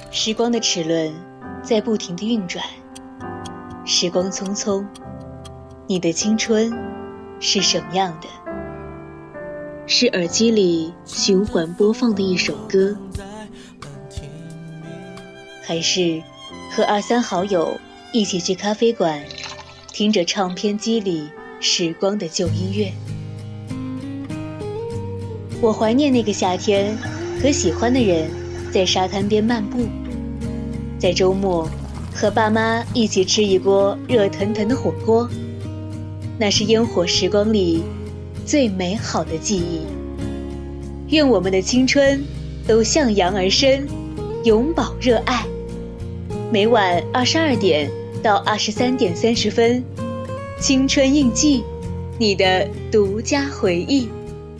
时光的齿轮在不停地运转，时光匆匆，你的青春是什么样的？是耳机里循环播放的一首歌，还是和2、3好友一起去咖啡馆，听着唱片机里时光的旧音乐？我怀念那个夏天，和喜欢的人在沙滩边漫步，在周末和爸妈一起吃一锅热腾腾的火锅，那是烟火时光里最美好的记忆。愿我们的青春都向阳而生，永葆热爱。每晚22点到23点30分，青春印记，你的独家回忆。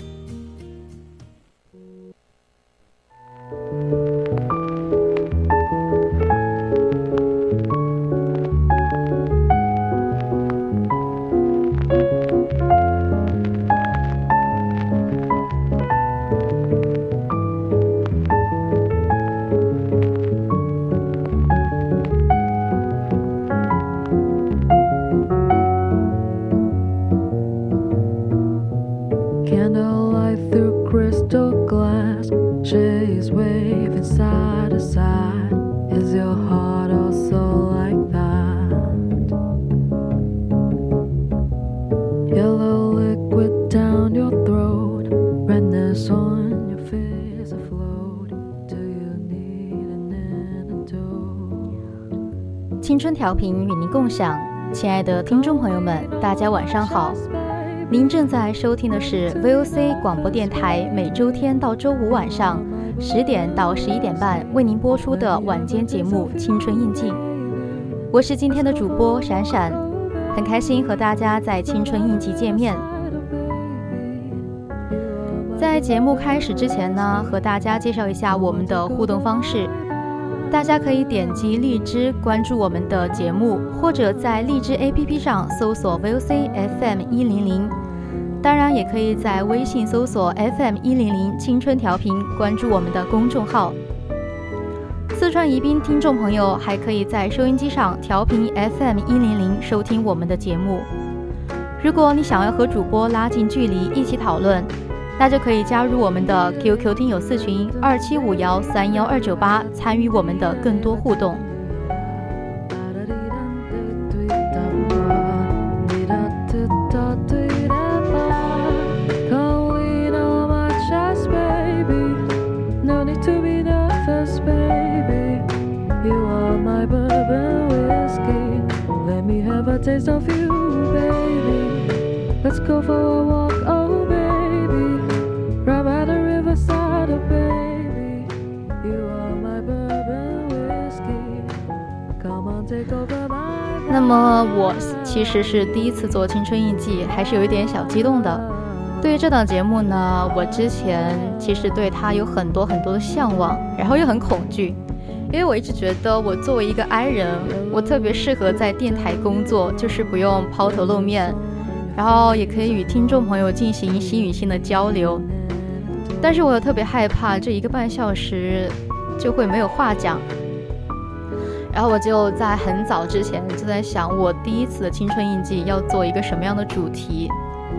青春调频与您共享，亲爱的听众朋友们，大家晚上好。您正在收听的是 VOC 广播电台每周天到周五晚上10点到11点半为您播出的晚间节目《青春印记》。我是今天的主播闪闪，很开心和大家在《青春印记》见面。在节目开始之前呢，和大家介绍一下我们的互动方式。大家可以点击荔枝关注我们的节目，或者在荔枝 APP 上搜索 VOC FM 100，当然也可以在微信搜索 FM 100青春调频关注我们的公众号。四川宜宾听众朋友还可以在收音机上调频 FM 100收听我们的节目。如果你想要和主播拉近距离一起讨论，那就可以加入我们的 QQ 听友4群2751312998，参与我们的更多互动。那么我其实是第一次做青春印记，还是有一点小激动的。对于这档节目呢，我之前其实对它有很多的向往，然后又很恐惧，因为我一直觉得我作为一个 I 人，我特别适合在电台工作，就是不用抛头露面，然后也可以与听众朋友进行心与心的交流。但是我又特别害怕这1个半小时就会没有话讲。然后我就在很早之前就在想，我第一次的青春印记要做一个什么样的主题。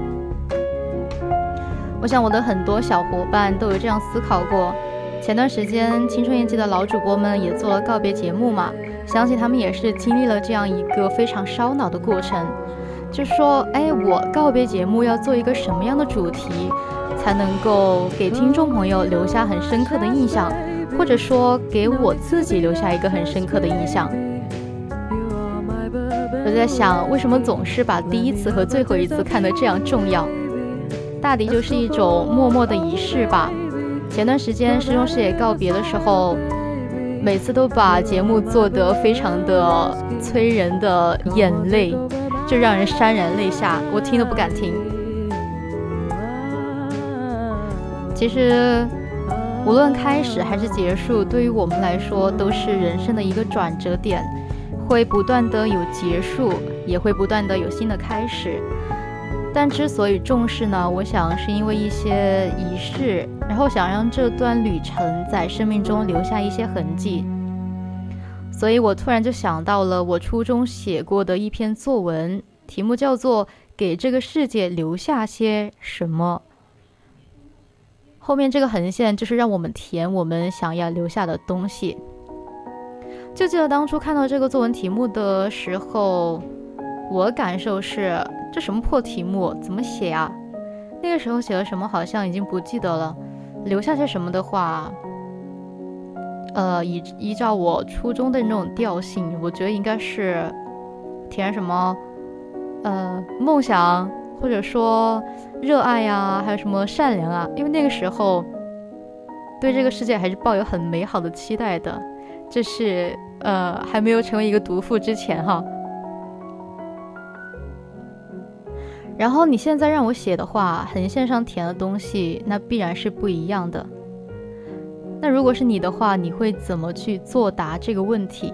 我想我的很多小伙伴都有这样思考过。前段时间青春印记的老主播们也做了告别节目嘛，相信他们也是经历了这样一个非常烧脑的过程，就说我告别节目要做一个什么样的主题才能够给听众朋友留下很深刻的印象，或者说给我自己留下一个很深刻的印象。我在想，为什么总是把第一次和最后一次看得这样重要？大抵就是一种默默的仪式吧。前段时间师兄师姐告别的时候，每次都把节目做得非常的催人的眼泪，就让人潸然泪下，我听都不敢听。其实无论开始还是结束，对于我们来说都是人生的一个转折点，会不断的有结束，也会不断的有新的开始。但之所以重视呢，我想是因为一些仪式，然后想让这段旅程在生命中留下一些痕迹。 所以我突然就想到了我初中写过的一篇作文，题目叫做给这个世界留下些什么。后面这个横线就是让我们填我们想要留下的东西。就记得当初看到这个作文题目的时候，我感受是这什么破题目，怎么写啊？那个时候写了什么好像已经不记得了。留下些什么的话，依照我初中的那种调性，我觉得应该是填什么梦想，或者说热爱啊，还有什么善良啊，因为那个时候对这个世界还是抱有很美好的期待的，这是还没有成为一个毒妇之前哈。然后你现在让我写的话，横线上填的东西那必然是不一样的。那如果是你的话，你会怎么去作答这个问题？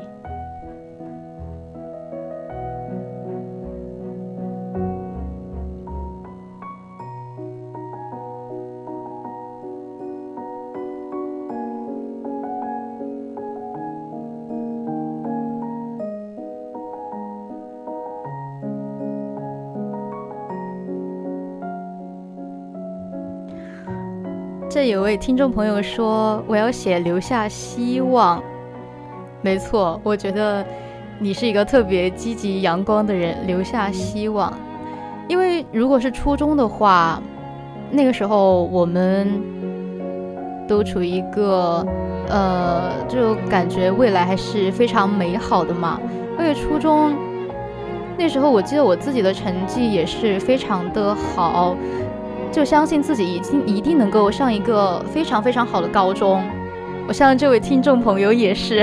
这有位听众朋友说我要写留下希望。没错，我觉得你是一个特别积极阳光的人，留下希望。因为如果是初中的话，那个时候我们都处于一个就感觉未来还是非常美好的嘛。因为初中那时候我记得我自己的成绩也是非常的好，就相信自己一定能够上一个非常非常好的高中。我相信这位听众朋友也是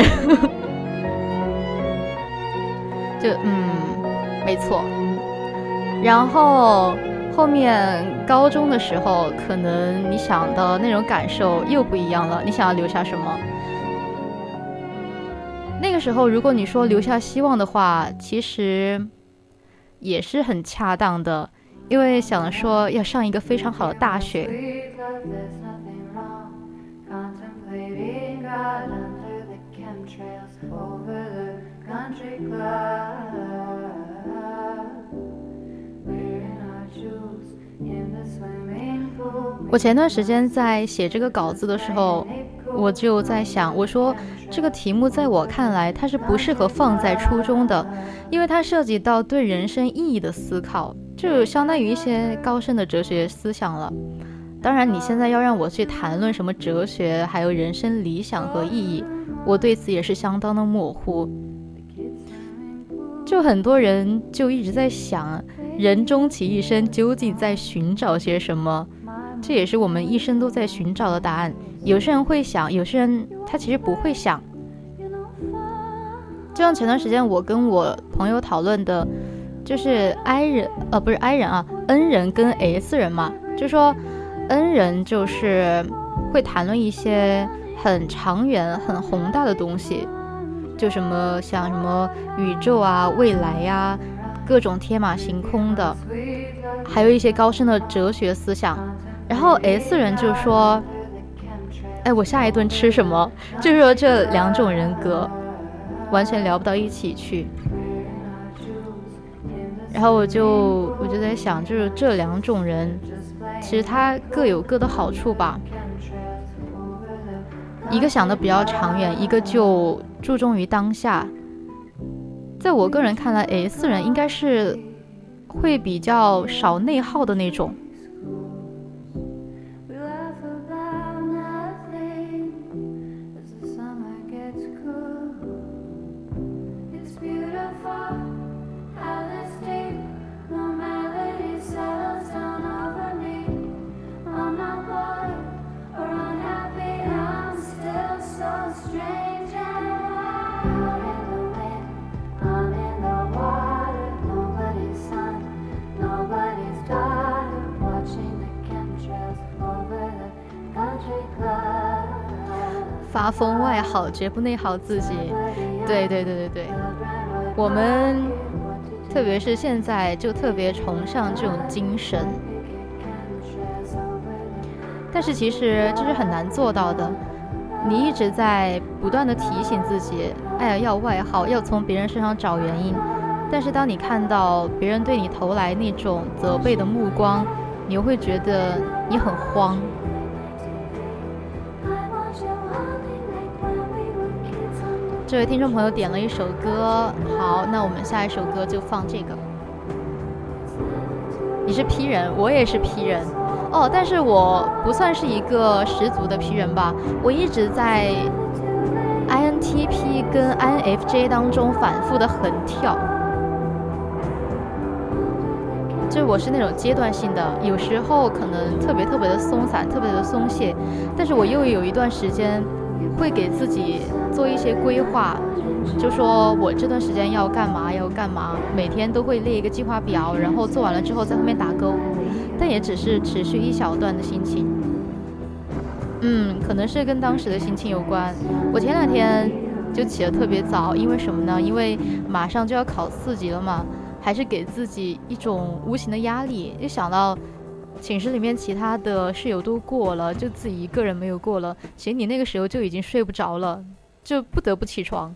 就没错。然后后面高中的时候，可能你想的那种感受又不一样了，你想要留下什么？那个时候如果你说留下希望的话，其实也是很恰当的，因为想说要上一个非常好的大学。我前段时间在写这个稿子的时候，我就在想，我说这个题目在我看来它是不适合放在初中的，因为它涉及到对人生意义的思考，就相当于一些高深的哲学思想了。当然你现在要让我去谈论什么哲学还有人生理想和意义，我对此也是相当的模糊。就很多人就一直在想，人终其一生究竟在寻找些什么，这也是我们一生都在寻找的答案。有些人会想，有些人他其实不会想。就像前段时间我跟我朋友讨论的，就是 N 人跟 S 人嘛，就说 N 人就是会谈论一些很长远很宏大的东西，就像什么宇宙啊未来啊，各种天马行空的，还有一些高深的哲学思想。然后 S 人就说我下一顿吃什么，就是说这两种人格完全聊不到一起去。然后我就在想，就是这两种人其实他各有各的好处吧，一个想的比较长远，一个就注重于当下。在我个人看来 S 人应该是会比较少内耗的那种。发疯外好，绝不内耗自己。对，我们特别是现在就特别崇尚这种精神，但是其实这是很难做到的。 你一直在不断的提醒自己，哎呀，要外号，要从别人身上找原因。但是当你看到别人对你投来那种责备的目光，你又会觉得你很慌。这位听众朋友点了一首歌，好，那我们下一首歌就放这个。你是 P 人，我也是 P 人哦，但是我不算是一个十足的 P 人吧，我一直在 INTP 跟 INFJ 当中反复的横跳。就我是那种阶段性的，有时候可能特别的松散，特别的松懈，但是我又有一段时间会给自己做一些规划，就说我这段时间要干嘛，每天都会列一个计划表，然后做完了之后在后面打勾，但也只是持续一小段的心情。可能是跟当时的心情有关。我前2天就起得特别早，因为什么呢？因为马上就要考4级了嘛，还是给自己一种无形的压力。就想到寝室里面其他的室友都过了，就自己一个人没有过了，其实你那个时候就已经睡不着了，就不得不起床。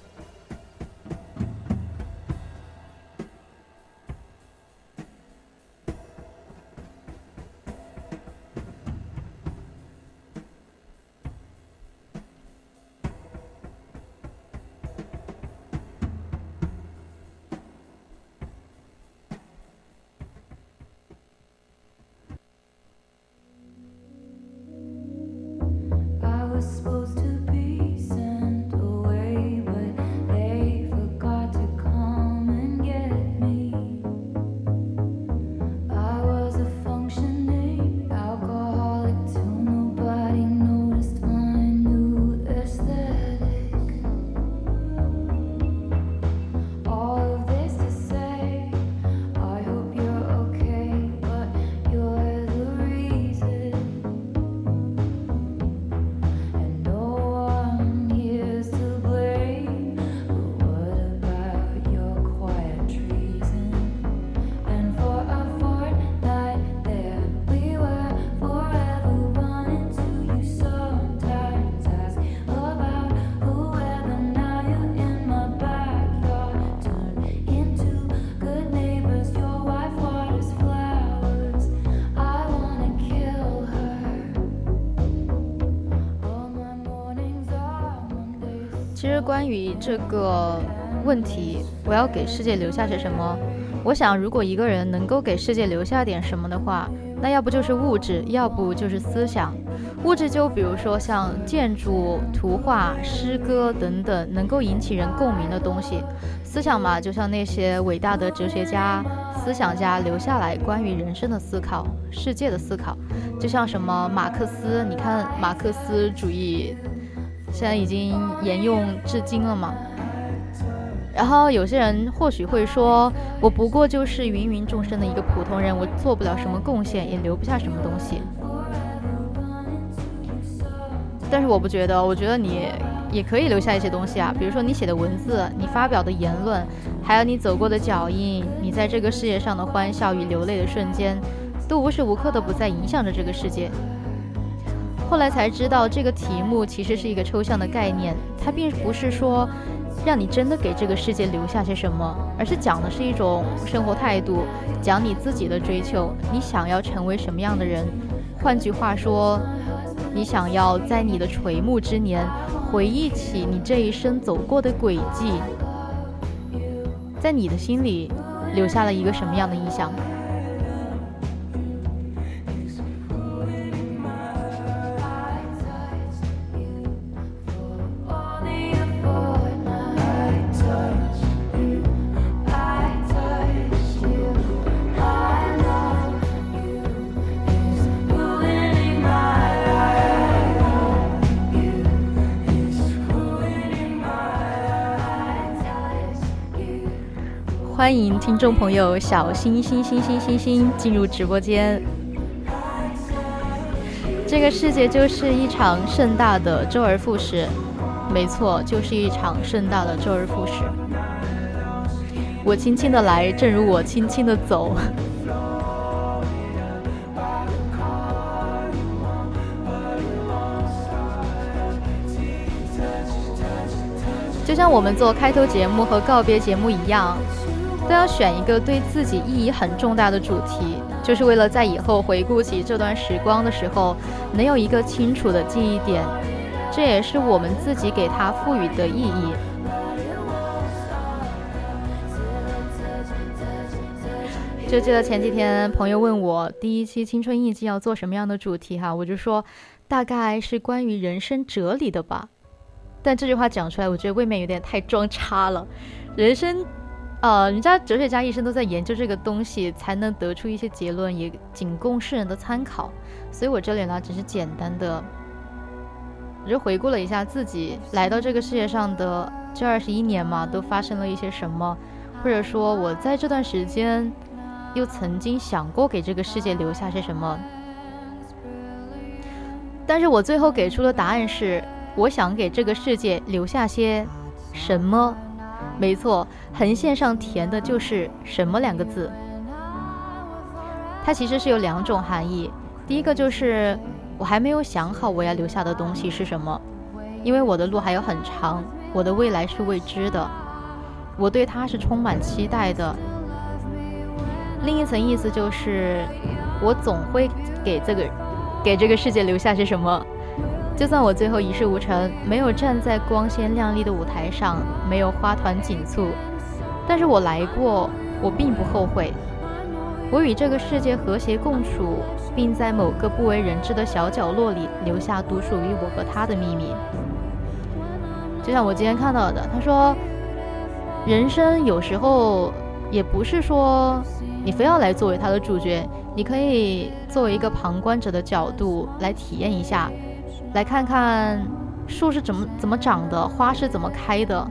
其实关于这个问题，我要给世界留下些什么？我想，如果一个人能够给世界留下点什么的话，那要不就是物质，要不就是思想。物质就比如说像建筑、图画、诗歌等等能够引起人共鸣的东西。思想嘛，就像那些伟大的哲学家、思想家留下来关于人生的思考、世界的思考，就像什么马克思，你看马克思主义现在已经沿用至今了嘛。然后有些人或许会说，我不过就是芸芸众生的一个普通人，我做不了什么贡献，也留不下什么东西。但是我不觉得，我觉得你也可以留下一些东西啊，比如说你写的文字，你发表的言论，还有你走过的脚印，你在这个世界上的欢笑与流泪的瞬间，都无时无刻的不再影响着这个世界。后来才知道，这个题目其实是一个抽象的概念，它并不是说让你真的给这个世界留下些什么，而是讲的是一种生活态度，讲你自己的追求，你想要成为什么样的人。换句话说，你想要在你的垂暮之年回忆起你这一生走过的轨迹，在你的心里留下了一个什么样的印象。欢迎听众朋友小星星进入直播间。这个世界就是一场盛大的周而复始，没错，就是一场盛大的周而复始。我轻轻的来，正如我轻轻的走。 就像我们做开头节目和告别节目一样，都要选一个对自己意义很重大的主题，就是为了在以后回顾起这段时光的时候能有一个清楚的记忆点，这也是我们自己给它赋予的意义。就记得前几天朋友问我第一期青春印记要做什么样的主题哈，我就说大概是关于人生哲理的吧。但这句话讲出来，我觉得未免有点太装叉了。人生，人家哲学家一生都在研究这个东西，才能得出一些结论，也仅供世人的参考。所以我这里呢，只是简单的，就回顾了一下自己来到这个世界上的这21年嘛，都发生了一些什么，或者说我在这段时间又曾经想过给这个世界留下些什么。但是我最后给出的答案是，我想给这个世界留下些什么。没错，横线上填的就是什么2个字。它其实是有2种含义。第一个就是我还没有想好我要留下的东西是什么，因为我的路还有很长，我的未来是未知的，我对它是充满期待的。另一层意思就是我总会给这个世界留下些什么，就算我最后一事无成，没有站在光鲜亮丽的舞台上，没有花团锦簇，但是我来过，我并不后悔。我与这个世界和谐共处，并在某个不为人知的小角落里留下独属于我和他的秘密。就像我今天看到的，他说人生有时候也不是说你非要来作为他的主角，你可以作为一个旁观者的角度来体验一下，来看看树是怎么长的，花是怎么开的。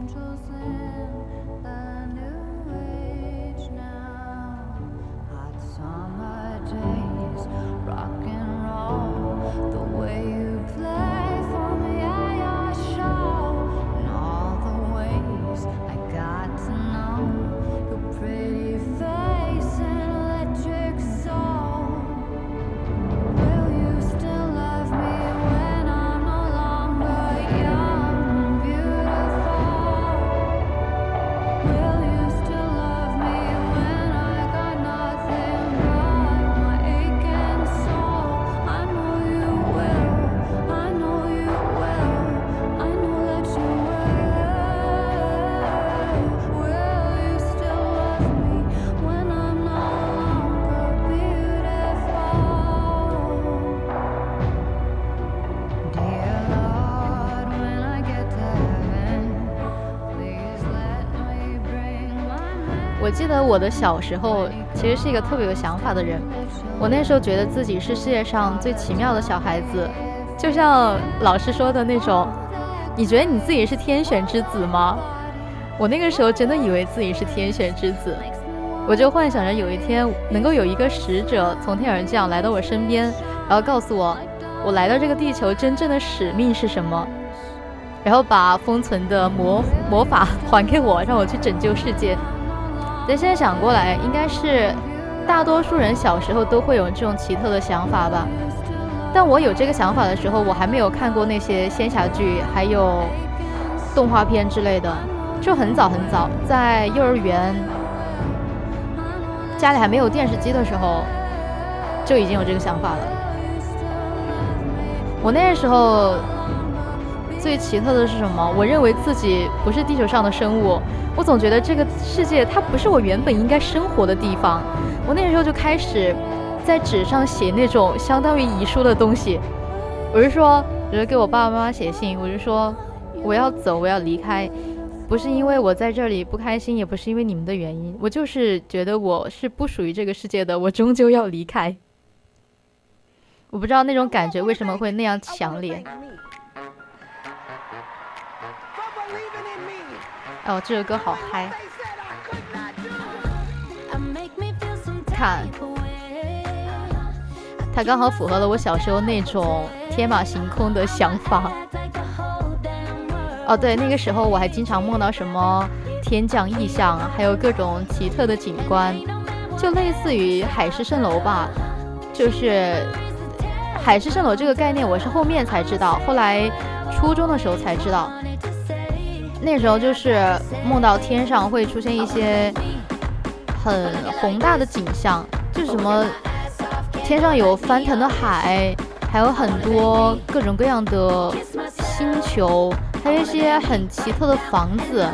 我记得我的小时候其实是一个特别有想法的人，我那时候觉得自己是世界上最奇妙的小孩子，就像老师说的那种，你觉得你自己是天选之子吗？我那个时候真的以为自己是天选之子，我就幻想着有一天能够有一个使者从天而降来到我身边，然后告诉我我来到这个地球真正的使命是什么，然后把封存的魔法还给我，让我去拯救世界。但现在想过来，应该是大多数人小时候都会有这种奇特的想法吧。但我有这个想法的时候，我还没有看过那些仙侠剧还有动画片之类的，就很早很早，在幼儿园家里还没有电视机的时候就已经有这个想法了。我那时候最奇特的是什么？我认为自己不是地球上的生物，我总觉得这个世界它不是我原本应该生活的地方。我那时候就开始在纸上写那种相当于遗书的东西，我就说，比如给我爸爸妈妈写信，我就说我要走，我要离开，不是因为我在这里不开心，也不是因为你们的原因，我就是觉得我是不属于这个世界的，我终究要离开。我不知道那种感觉为什么会那样强烈。哦，这首歌好嗨！看，它刚好符合了我小时候那种天马行空的想法。哦，对，那个时候我还经常梦到什么天降异象，还有各种奇特的景观，就类似于海市蜃楼吧。就是海市蜃楼这个概念，我是后面才知道，后来初中的时候才知道。 那时候就是梦到天上会出现一些很宏大的景象，就是什么天上有翻腾的海，还有很多各种各样的星球，还有一些很奇特的房子。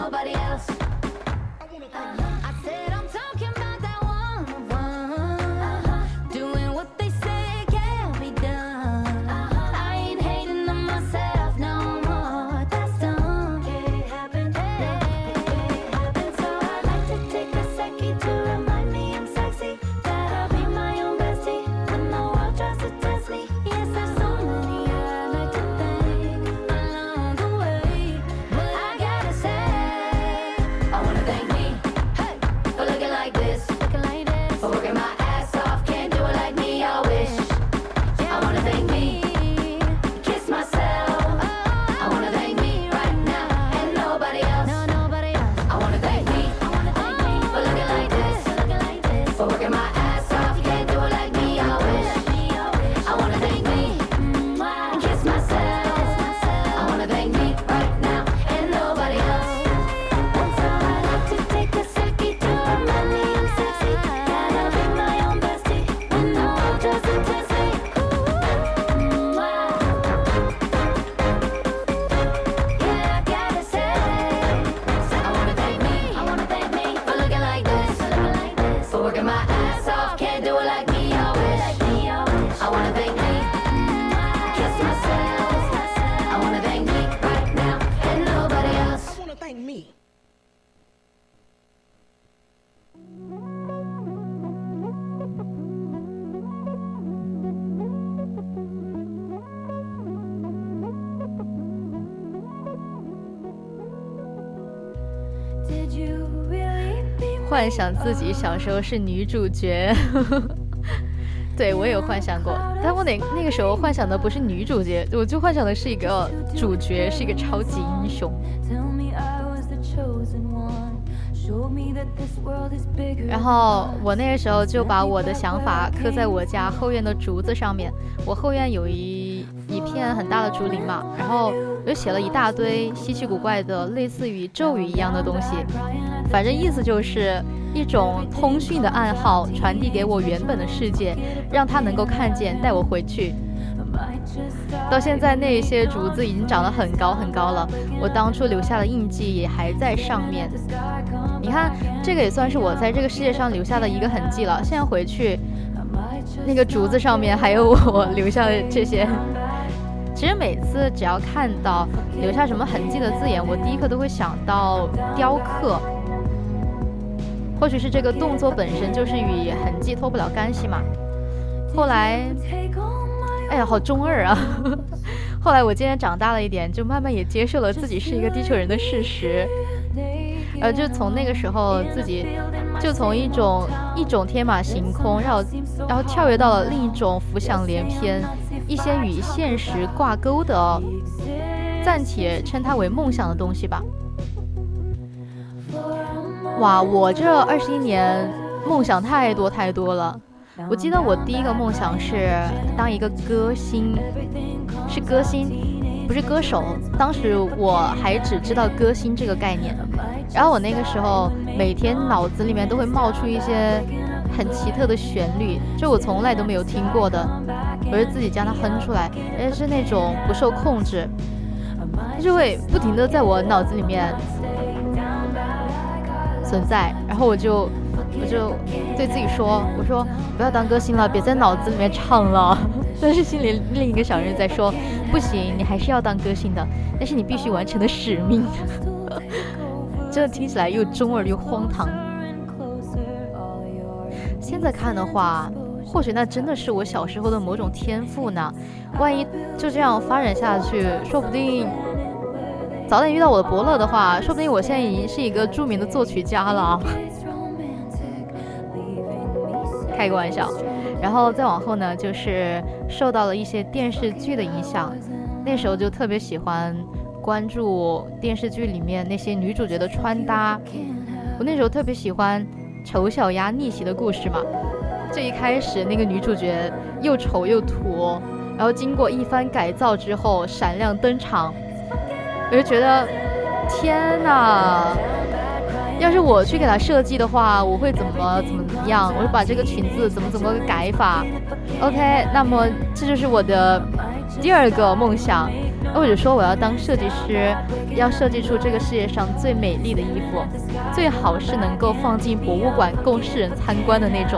幻想自己小时候是女主角对，我也有幻想过，但我那个时候幻想的不是女主角，我就幻想的是一个主角，是一个超级英雄。然后我那个时候就把我的想法刻在我家后院的竹子上面，我后院有一片很大的竹林嘛，然后我就写了一大堆稀奇古怪的类似于咒语一样的东西，反正意思就是一种通讯的暗号，传递给我原本的世界，让他能够看见，带我回去。到现在那些竹子已经长得很高很高了，我当初留下的印记也还在上面。你看，这个也算是我在这个世界上留下的一个痕迹了。现在回去，那个竹子上面还有我留下的这些。其实每次只要看到留下什么痕迹的字眼，我第一刻都会想到雕刻。或许是这个动作本身就是与痕迹脱不了干系嘛。后来哎呀，好中二啊！后来我今天长大了一点，就慢慢也接受了自己是一个地球人的事实。就从那个时候，自己就从一种天马行空，然后跳跃到了另一种浮想联翩，一些与现实挂钩的，暂且称它为梦想的东西吧。哇，我这21年梦想太多了。我记得我第一个梦想是当一个歌星，是歌星，不是歌手。当时我还只知道歌星这个概念，然后我那个时候每天脑子里面都会冒出一些很奇特的旋律，就我从来都没有听过的，我就自己将它哼出来，而且是那种不受控制，就会不停的在我脑子里面存在。然后我就对自己说，我说不要当歌星了，别在脑子里面唱了。但是心里另一个小人在说，不行，你还是要当歌星的，那是你必须完成的使命。真的听起来又中二又荒唐。现在看的话，或许那真的是我小时候的某种天赋呢。万一就这样发展下去，说不定早点遇到我的伯乐的话，说不定我现在已经是一个著名的作曲家了。开个玩笑。然后再往后呢，就是受到了一些电视剧的影响，那时候就特别喜欢关注电视剧里面那些女主角的穿搭。我那时候特别喜欢丑小鸭逆袭的故事嘛，这一开始那个女主角又丑又土，然后经过一番改造之后闪亮登场，我就觉得天哪！要是我去给他设计的话，我会怎么样？我会把这个裙子怎么改法 ？OK， 那么这就是我的第二个梦想，或者说我要当设计师，要设计出这个世界上最美丽的衣服，最好是能够放进博物馆供世人参观的那种。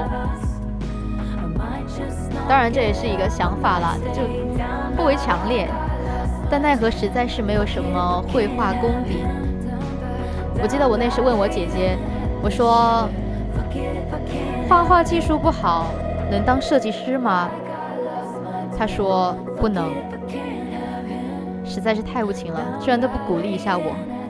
当然这也是一个想法啦，就不为强烈，但奈何实在是没有什么绘画功底。我记得我那时问我姐姐，我说画画技术不好，能当设计师吗？她说不能，实在是太无情了，居然都不鼓励一下我。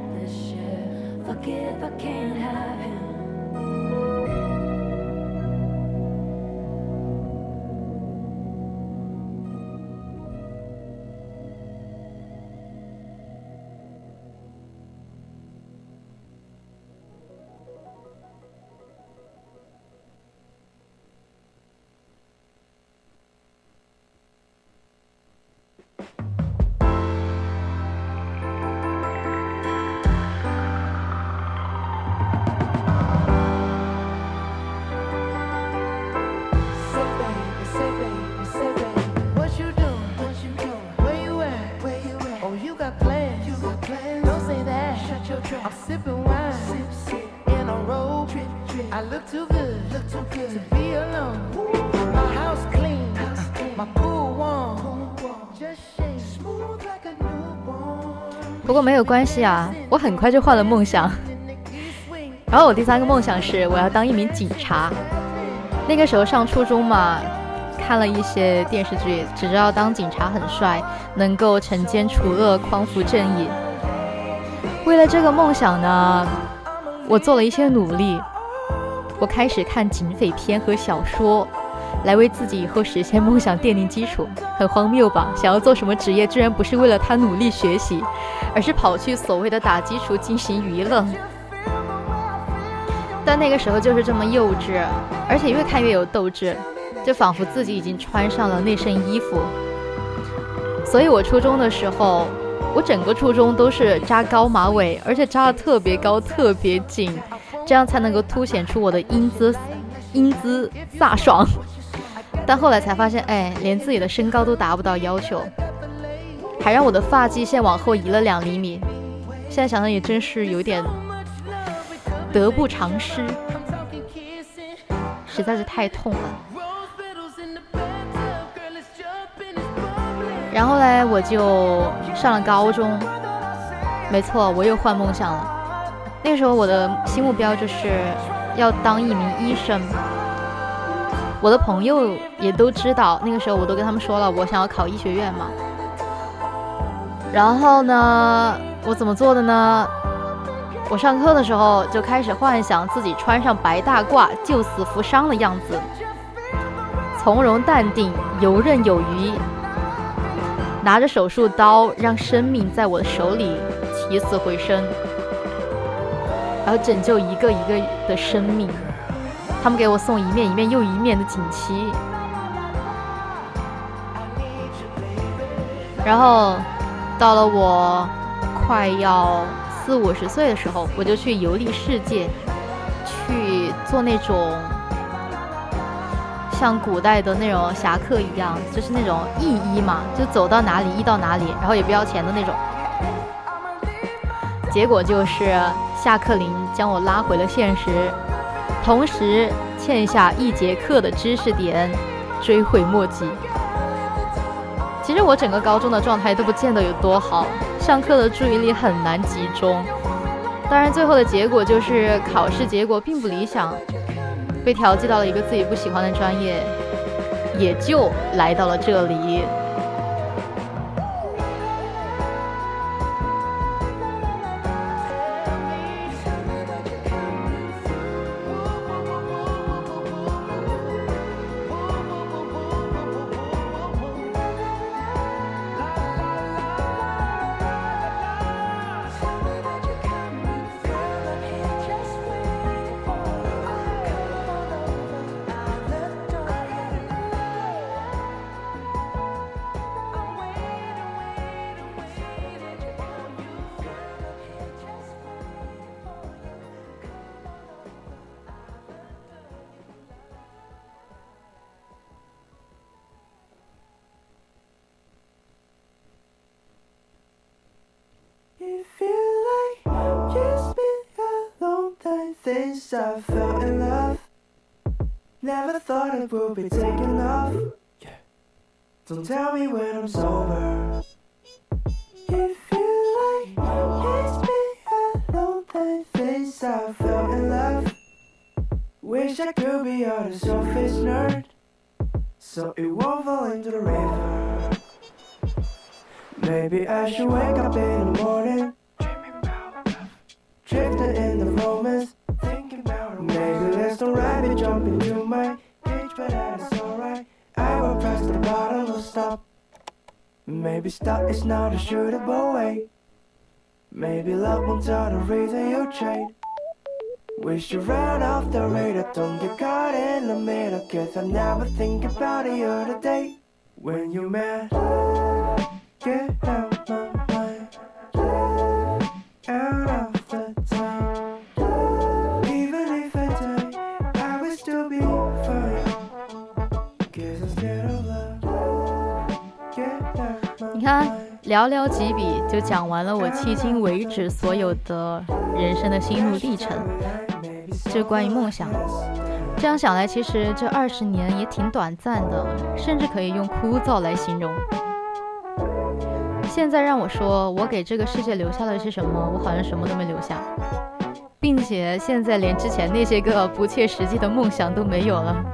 不过没有关系啊，我很快就换了梦想。然后我第三个梦想是我要当一名警察。那个时候上初中嘛，看了一些电视剧，只知道当警察很帅，能够惩奸除恶，匡扶正义。为了这个梦想呢，我做了一些努力。我开始看警匪片和小说，来为自己以后实现梦想奠定基础。很荒谬吧？想要做什么职业，居然不是为了他努力学习，而是跑去所谓的打基础进行娱乐。但那个时候就是这么幼稚，而且越看越有斗志，就仿佛自己已经穿上了那身衣服。所以我初中的时候，我整个初中都是扎高马尾，而且扎得特别高特别紧，这样才能够凸显出我的英姿飒爽。但后来才发现，连自己的身高都达不到要求，还让我的发际线往后移了2厘米。现在想想也真是有点得不偿失，实在是太痛了。然后呢，我就上了高中，没错，我又换梦想了。那个时候我的新目标就是要当一名医生。我的朋友也都知道，那个时候我都跟他们说了，我想要考医学院嘛。然后呢，我怎么做的呢？我上课的时候就开始幻想自己穿上白大褂救死扶伤的样子，从容淡定，游刃有余，拿着手术刀让生命在我的手里起死回生，然后拯救一个一个的生命。他们给我送一面一面又一面的锦旗。然后到了我快要40-50岁的时候，我就去游历世界，去做那种像古代的那种侠客一样，就是那种义医嘛，就走到哪里医到哪里，然后也不要钱的那种。结果就是下课铃将我拉回了现实，同时欠下1节课的知识点，追悔莫及。其实我整个高中的状态都不见得有多好，上课的注意力很难集中。当然最后的结果就是考试结果并不理想，被调剂到了一个自己不喜欢的专业，也就来到了这里。 feel like it's been a long time since I fell in love. Never thought it would be taken off. Yeah. Don't tell me when I'm sober. It feel like it's been a long time since I fell in love. Wish I could be your selfish nerd, so it won't fall into the river. Maybe I should wake up in the morning, dreaming about love, drifting in the romance, thinking about romance. Maybe let's don't rabbit jump into my cage, but that is alright. I will press the button of stop. Maybe stop is not a shootable way. Maybe love won't tell the reason you trade. Wish you ran off the radar, don't get caught in the middle, 'cause I never think about the other day. When you mad, get out my mind, out of the time. Even if I die, I will still be fine, 'cause instead of love, get out my mind. 你看，寥寥几笔就讲完了我迄今为止所有的人生的心路历程。这关于梦想，这样想来，其实这20年也挺短暂的，甚至可以用枯燥来形容。现在让我说我给这个世界留下了些什么，我好像什么都没留下，并且现在连之前那些个不切实际的梦想都没有了。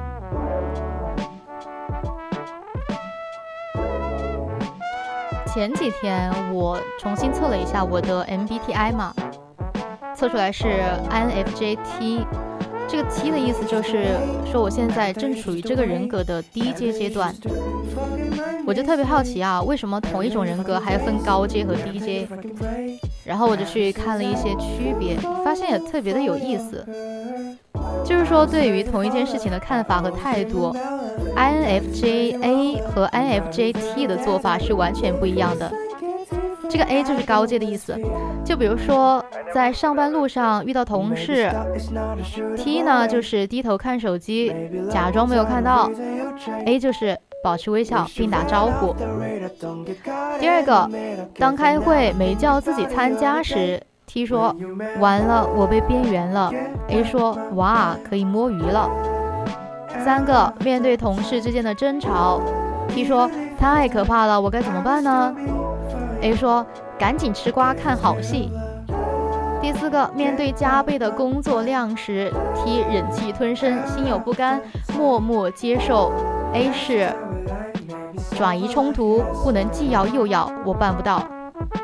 前几天我重新测了一下我的 MBTI 嘛，测出来是 INFJ-T， 这个 T 的意思就是说我现在正处于这个人格的低阶阶段。我就特别好奇啊，为什么同一种人格还要分高阶和低阶？然后我就去看了一些区别，发现也特别的有意思。就是说对于同一件事情的看法和态度， INFJ-A 和 INFJ-T 的做法是完全不一样的。这个 A 就是高阶的意思，就比如说在上班路上遇到同事， T 呢就是低头看手机，假装没有看到， A 就是保持微笑并打招呼。第二个，当开会没叫自己参加时， T 说完了我被边缘了， A 说哇可以摸鱼了。三个，面对同事之间的争吵， T 说太可怕了，我该怎么办呢？ A 说赶紧吃瓜看好戏。第四个，面对加倍的工作量时， T 忍气吞声，心有不甘，默默接受。 A 是转移冲突，不能既要又要，我办不到。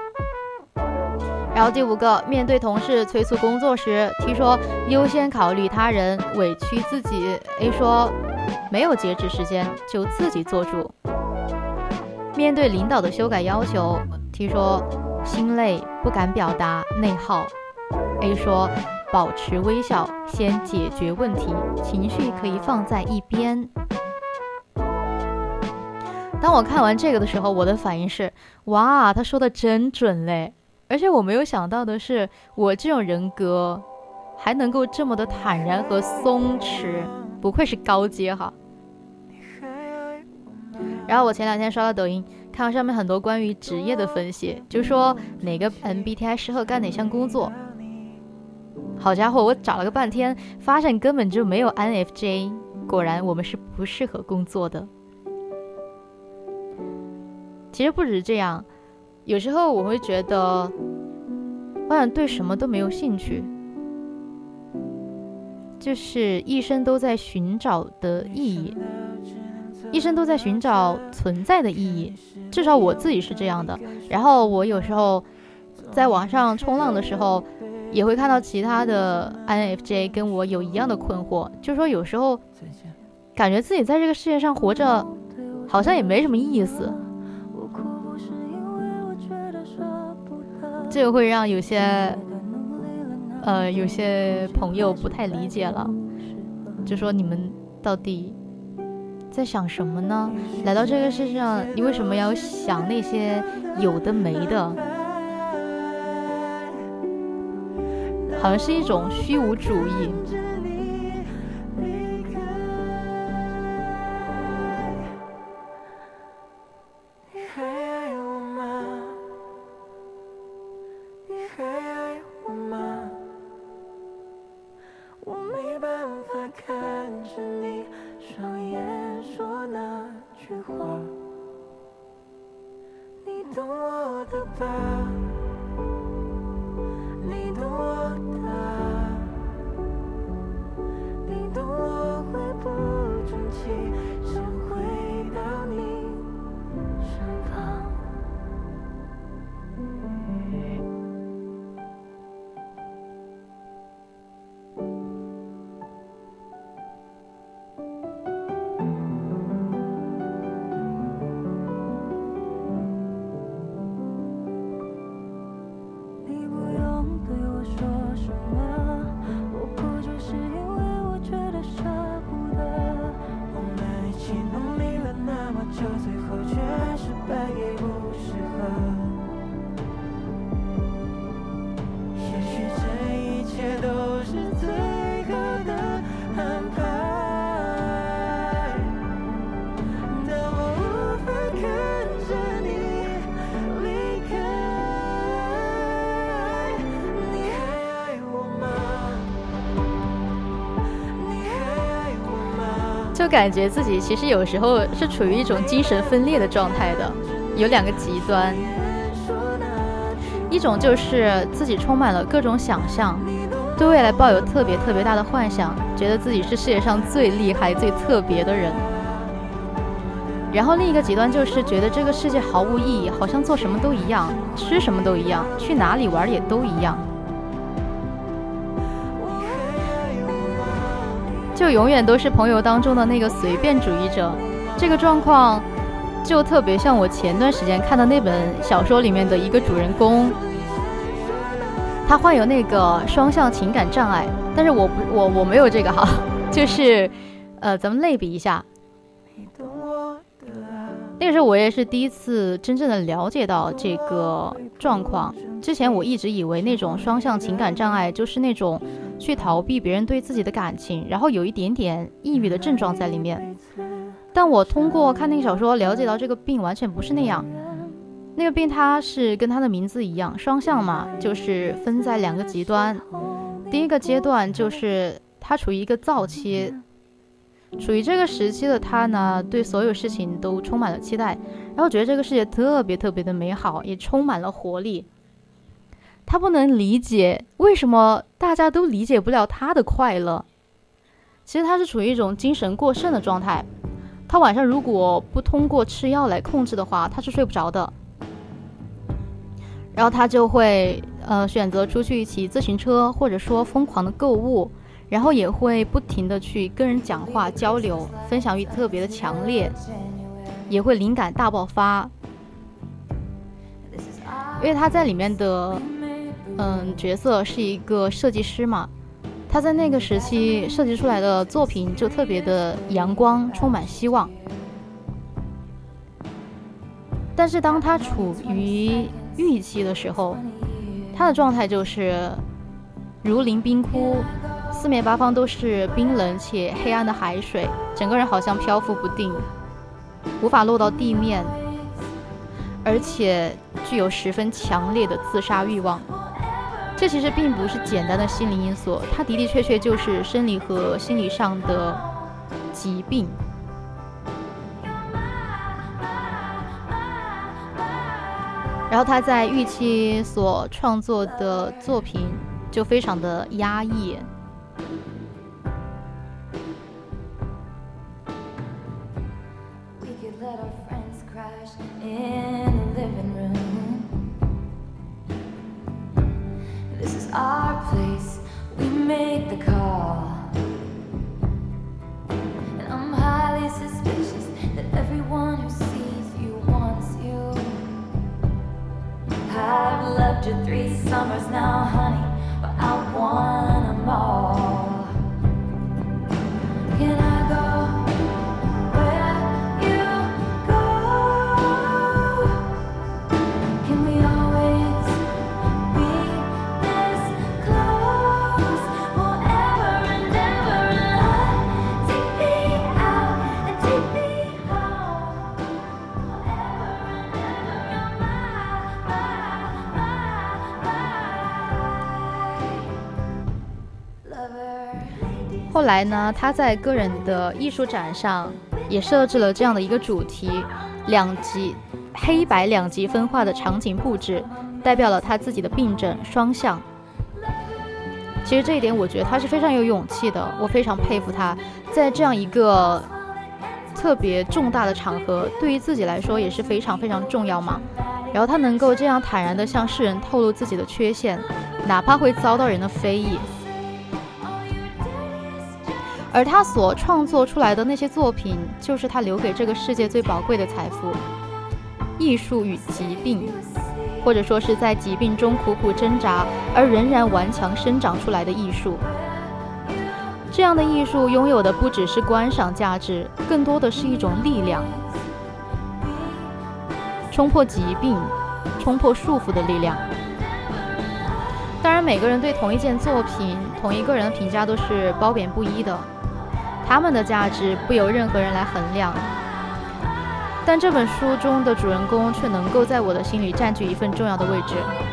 然后第五个，面对同事催促工作时， T 说优先考虑他人，委屈自己。 A 说没有截止时间，就自己做主。面对领导的修改要求， T 说心累，不敢表达，内耗。 A 说保持微笑，先解决问题，情绪可以放在一边。当我看完这个的时候，我的反应是哇，他说的真准嘞！而且我没有想到的是，我这种人格还能够这么的坦然和松弛，不愧是高阶哈。然后我前2天刷到抖音，看到上面很多关于职业的分析，就说哪个 MBTI 适合干哪项工作。好家伙，我找了个半天，发现根本就没有 INFJ， 果然我们是不适合工作的。其实不止这样，有时候我会觉得好像对什么都没有兴趣，就是一生都在寻找的意义，一生都在寻找存在的意义，至少我自己是这样的。然后我有时候在网上冲浪的时候，也会看到其他的 INFJ 跟我有一样的困惑，就是说有时候感觉自己在这个世界上活着好像也没什么意思。这个会让有些朋友不太理解了，就说你们到底在想什么呢？来到这个世界上，你为什么要想那些有的没的？好像是一种虚无主义。 你懂我的，你懂我会不争气，想回到你身旁。 就感觉自己其实有时候是处于一种精神分裂的状态的，有两个极端，一种就是自己充满了各种想象，对未来抱有特别大的幻想，觉得自己是世界上最厉害最特别的人，然后另一个极端就是觉得这个世界毫无意义，好像做什么都一样，吃什么都一样，去哪里玩也都一样，就永远都是朋友当中的那个随便主义者。这个状况就特别像我前段时间看的那本小说里面的一个主人公，他患有那个双向情感障碍，但是我没有这个哈，就是咱们类比一下，那个时候我也是第一次真正的了解到这个状况。之前我一直以为那种双向情感障碍就是那种去逃避别人对自己的感情，然后有一点点抑郁的症状在里面，但我通过看那个小说了解到这个病完全不是那样。那个病它是跟它的名字一样，双向嘛，就是分在两个极端。第一个阶段就是他处于一个躁期，处于这个时期的他呢，对所有事情都充满了期待，然后觉得这个世界特别的美好，也充满了活力。他不能理解为什么大家都理解不了他的快乐。其实他是处于一种精神过剩的状态，他晚上如果不通过吃药来控制的话，他是睡不着的。然后他就会选择出去骑自行车，或者说疯狂的购物，然后也会不停的去跟人讲话交流，分享欲特别的强烈，也会灵感大爆发。因为他在里面的角色是一个设计师嘛，他在那个时期设计出来的作品就特别的阳光，充满希望。但是当他处于预期的时候，他的状态就是如临冰窟，四面八方都是冰冷且黑暗的海水，整个人好像漂浮不定，无法落到地面，而且具有十分强烈的自杀欲望。这其实并不是简单的心理因素，它的确就是生理和心理上的疾病。然后他在预期所创作的作品就非常的压抑。 I've loved you 3 summers now, honey, but I want them all. Can I go where you go? Can we always be this close? Forever and ever, and take me out and take me home. Forever and ever, you're mine. 后来呢，他在个人的艺术展上也设置了这样的一个主题，黑白两极分化的场景布置， 代表了他自己的病症双向。其实这一点我觉得他是非常有勇气的，我非常佩服他，在这样一个特别重大的场合，对于自己来说也是非常非常重要嘛。然后他能够这样坦然地向世人透露自己的缺陷，哪怕会遭到人的非议。而他所创作出来的那些作品，就是他留给这个世界最宝贵的财富。艺术与疾病，或者说是在疾病中苦苦挣扎而仍然顽强生长出来的艺术。这样的艺术拥有的不只是观赏价值，更多的是一种力量，冲破疾病、冲破束缚的力量。当然，每个人对同一件作品、同一个人的评价都是褒贬不一的，他们的价值不由任何人来衡量。但这本书中的主人公却能够在我的心里占据一份重要的位置。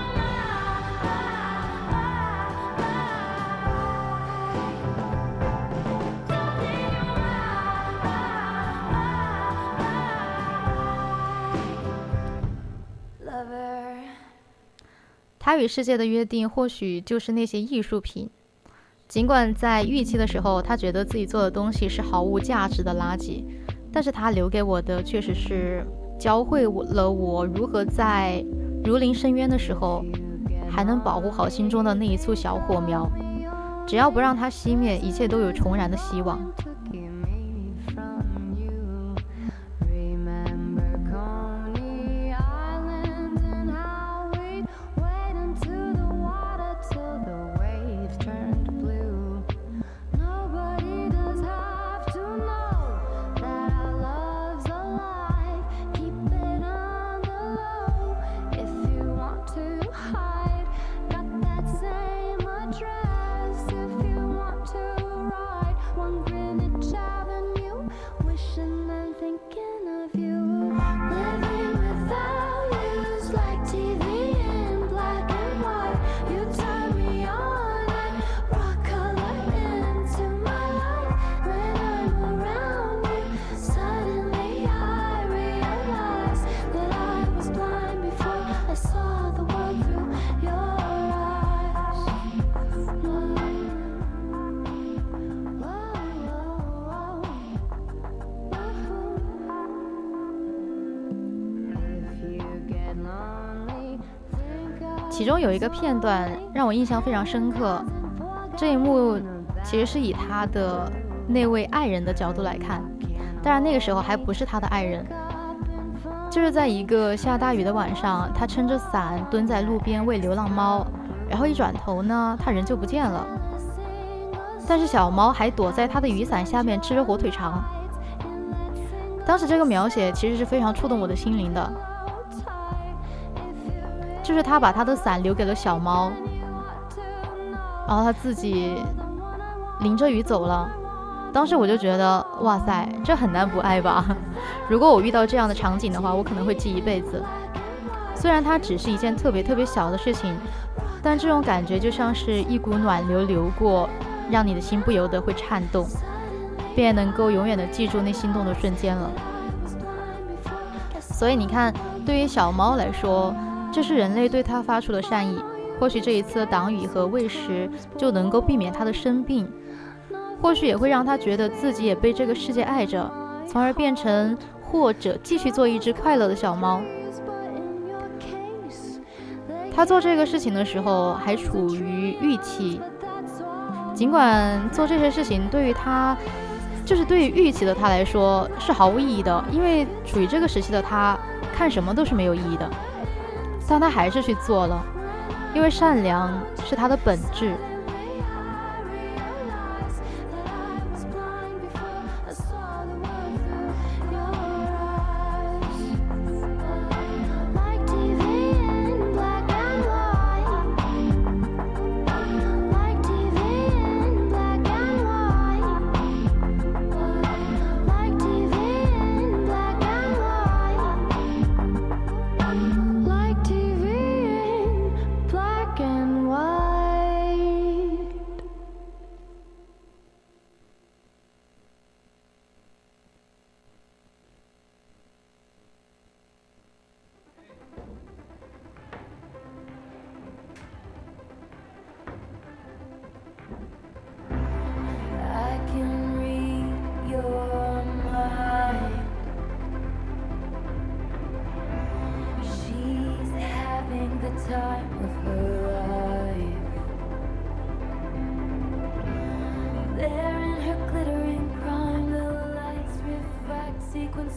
他与世界的约定或许就是那些艺术品，尽管在预期的时候他觉得自己做的东西是毫无价值的垃圾，但是他留给我的确实是教会了我如何在如临深渊的时候还能保护好心中的那一簇小火苗，只要不让它熄灭，一切都有重燃的希望。其中有一个片段让我印象非常深刻，这一幕其实是以他的那位爱人的角度来看，当然那个时候还不是他的爱人，就是在一个下大雨的晚上，他撑着伞蹲在路边喂流浪猫，然后一转头呢，他人就不见了，但是小猫还躲在他的雨伞下面吃着火腿肠。当时这个描写其实是非常触动我的心灵的，就是他把他的伞留给了小猫，然后他自己淋着雨走了。当时我就觉得，哇塞，这很难不爱吧。如果我遇到这样的场景的话，我可能会记一辈子。虽然它只是一件特别特别小的事情，但这种感觉就像是一股暖流流过，让你的心不由得会颤动，便能够永远的记住那心动的瞬间了。所以你看，对于小猫来说，这是人类对它发出的善意，或许这一次的挡雨和喂食就能够避免它的生病，或许也会让它觉得自己也被这个世界爱着，从而变成或者继续做一只快乐的小猫。他做这个事情的时候还处于预期，尽管做这些事情对于他，就是对于预期的他来说是毫无意义的，因为处于这个时期的他看什么都是没有意义的，但他还是去做了，因为善良是他的本质。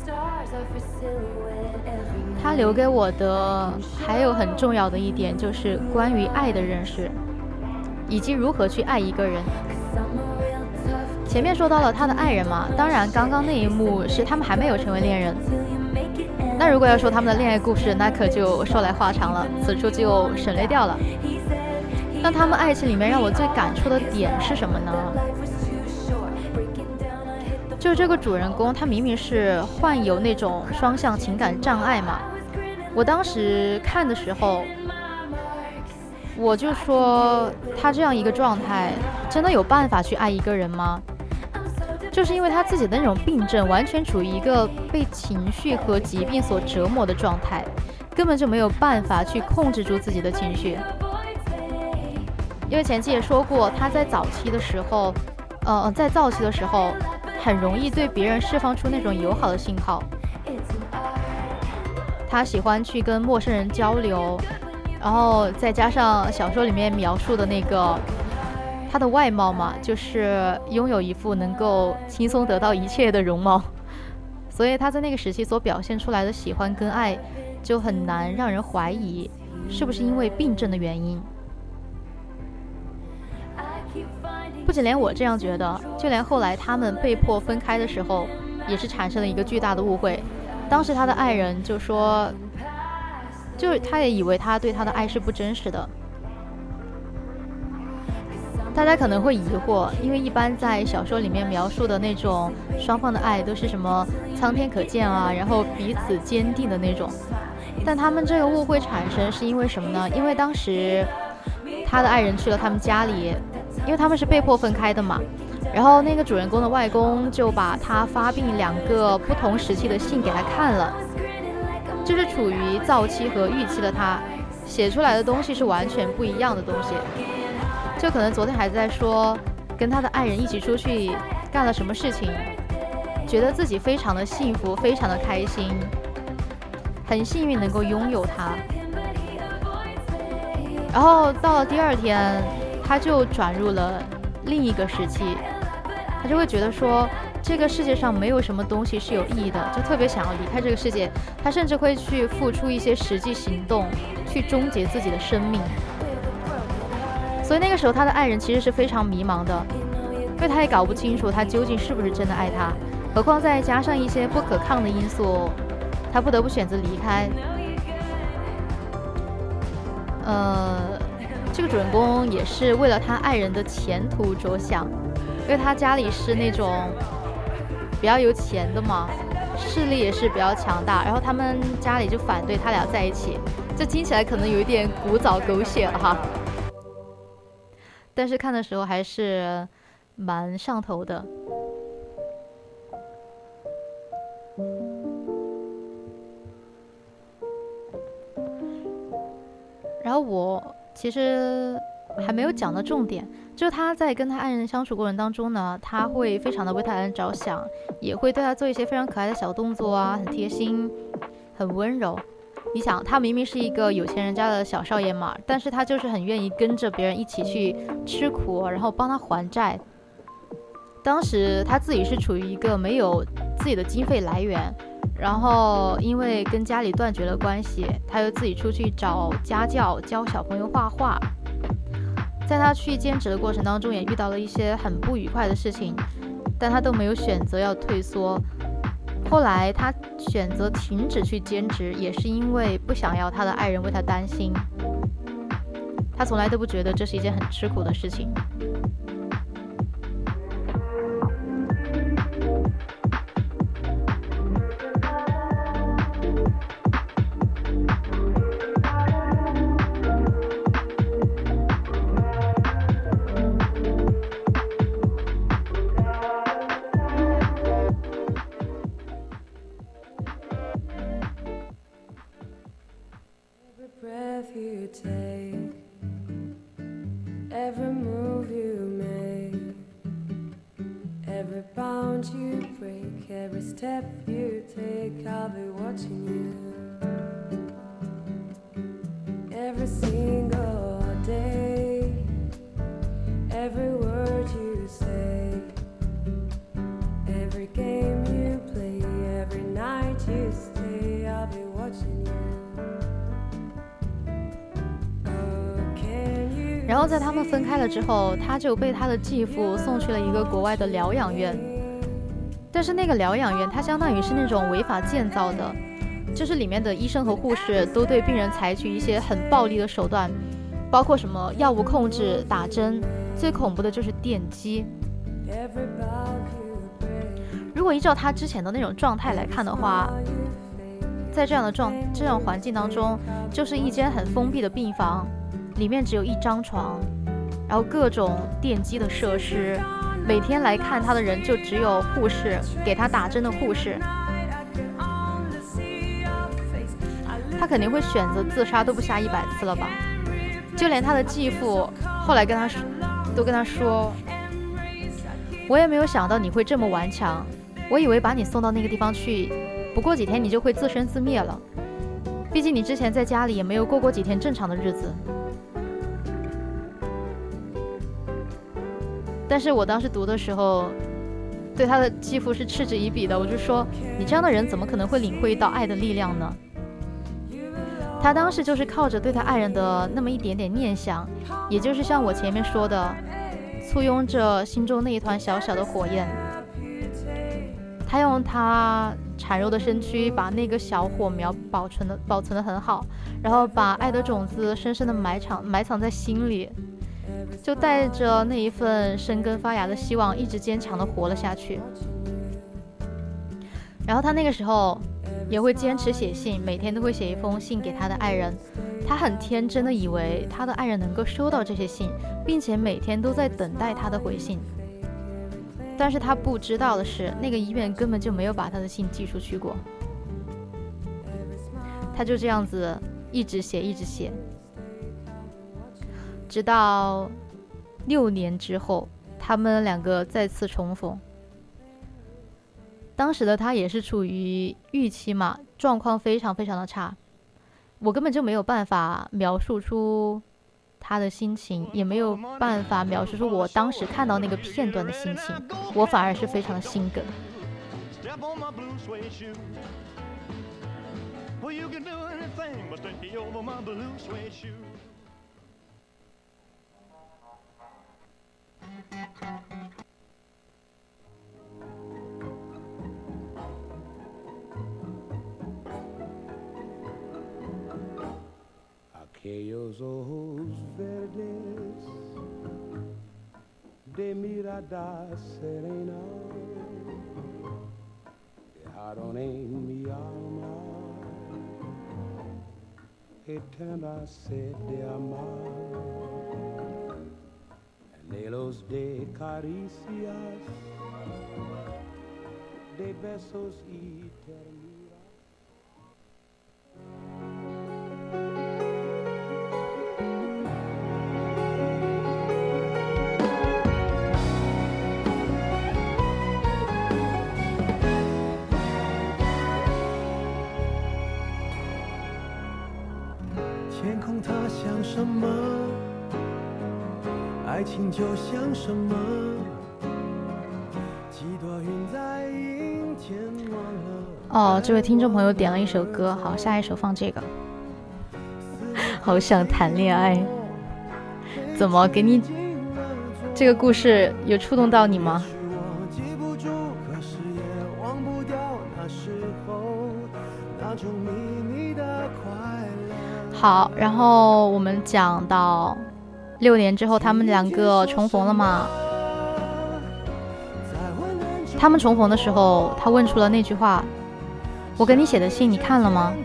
他留给我的还有很重要的一点，就是关于爱的认识，以及如何去爱一个人。前面说到了他的爱人嘛，当然刚刚那一幕是他们还没有成为恋人。那如果要说他们的恋爱故事，那可就说来话长了，此处就省略掉了。那他们爱情里面让我最感触的点是什么呢？就是这个主人公他明明是患有那种双向情感障碍嘛，我当时看的时候我就说，他这样一个状态真的有办法去爱一个人吗？就是因为他自己的那种病症完全处于一个被情绪和疾病所折磨的状态，根本就没有办法去控制住自己的情绪。因为前期也说过，他在早期的时候很容易对别人释放出那种友好的信号。他喜欢去跟陌生人交流，然后再加上小说里面描述的那个他的外貌嘛，就是拥有一副能够轻松得到一切的容貌，所以他在那个时期所表现出来的喜欢跟爱就很难让人怀疑是不是因为病症的原因。不仅连我这样觉得，就连后来他们被迫分开的时候也是产生了一个巨大的误会。当时他的爱人就说，就是他也以为他对他的爱是不真实的。大家可能会疑惑，因为一般在小说里面描述的那种双方的爱都是什么苍天可见啊，然后彼此坚定的那种，但他们这个误会产生是因为什么呢？因为当时他的爱人去了他们家里，因为他们是被迫分开的嘛，然后那个主人公的外公就把他发病2个不同时期的信给他看了，就是处于躁期和郁期的他写出来的东西是完全不一样的东西。就可能昨天还在说跟他的爱人一起出去干了什么事情，觉得自己非常的幸福，非常的开心，很幸运能够拥有他。然后到了第2天他就转入了另一个时期，他就会觉得说这个世界上没有什么东西是有意义的，就特别想要离开这个世界，他甚至会去付出一些实际行动去终结自己的生命。所以那个时候他的爱人其实是非常迷茫的，因为他也搞不清楚他究竟是不是真的爱他，何况再加上一些不可抗的因素，他不得不选择离开。这个主人公也是为了他爱人的前途着想，因为他家里是那种比较有钱的嘛，势力也是比较强大，然后他们家里就反对他俩在一起，这听起来可能有一点古早狗血了哈，但是看的时候还是蛮上头的。然后我其实还没有讲到重点，就是他在跟他爱人的相处过程当中呢，他会非常的为他爱人着想，也会对他做一些非常可爱的小动作啊，很贴心，很温柔。你想，他明明是一个有钱人家的小少爷嘛，但是他就是很愿意跟着别人一起去吃苦，然后帮他还债。当时他自己是处于一个没有自己的经费来源，然后因为跟家里断绝了关系，他又自己出去找家教教小朋友画画。在他去兼职的过程当中也遇到了一些很不愉快的事情，但他都没有选择要退缩。后来他选择停止去兼职，也是因为不想要他的爱人为他担心。他从来都不觉得这是一件很吃苦的事情。 Every move you make, every bound you break, every step you take, I'll be watching you. Every single day, every word you say, every game you play, every night 然后在他们分开了之后，他就被他的继父送去了一个国外的疗养院。但是那个疗养院它相当于是那种违法建造的，就是里面的医生和护士都对病人采取一些很暴力的手段，包括什么药物控制、打针，最恐怖的就是电击。如果依照他之前的那种状态来看的话，在这样环境当中，就是一间很封闭的病房，里面只有一张床，然后各种电击的设施，每天来看他的人就只有护士，给他打针的护士。他肯定会选择自杀，都不下100次了吧。就连他的继父后来跟他说，我也没有想到你会这么顽强，我以为把你送到那个地方去，不过几天你就会自生自灭了，毕竟你之前在家里也没有过几天正常的日子。但是我当时读的时候，对他的继父是嗤之以鼻的，我就说，你这样的人怎么可能会领会到爱的力量呢？他当时就是靠着对他爱人的那么一点点念想，也就是像我前面说的，簇拥着心中那一团小小的火焰。他用他孱弱的身躯把那个小火苗保存得很好，然后把爱的种子深深地埋藏在心里，就带着那一份生根发芽的希望，一直坚强地活了下去。然后他那个时候也会坚持写信，每天都会写一封信给他的爱人。他很天真的以为他的爱人能够收到这些信，并且每天都在等待他的回信。但是他不知道的是，那个医院根本就没有把他的信寄出去过。他就这样子一直写，直到6年之后，他们2个再次重逢。当时的他也是处于预期嘛，状况非常非常的差，我根本就没有办法描述出他的心情，也没有办法描述出我当时看到那个片段的心情，我反而是非常的心梗。 Aquellos ojos verdes de mirada serena dejaron en mi alma eterna sed de amar, anhelos de caricias, de besos y ternura. 天空它像什么，爱情就像什么，几朵云在阴天忘了。 这位听众朋友点了一首歌，好，下一首放这个。好想谈恋爱，怎么给你这个故事有触动到你吗？好，然后我们讲到6年之后，他们2个重逢了嘛。他们重逢的时候，他问出了那句话：“我给你写的信，你看了吗？”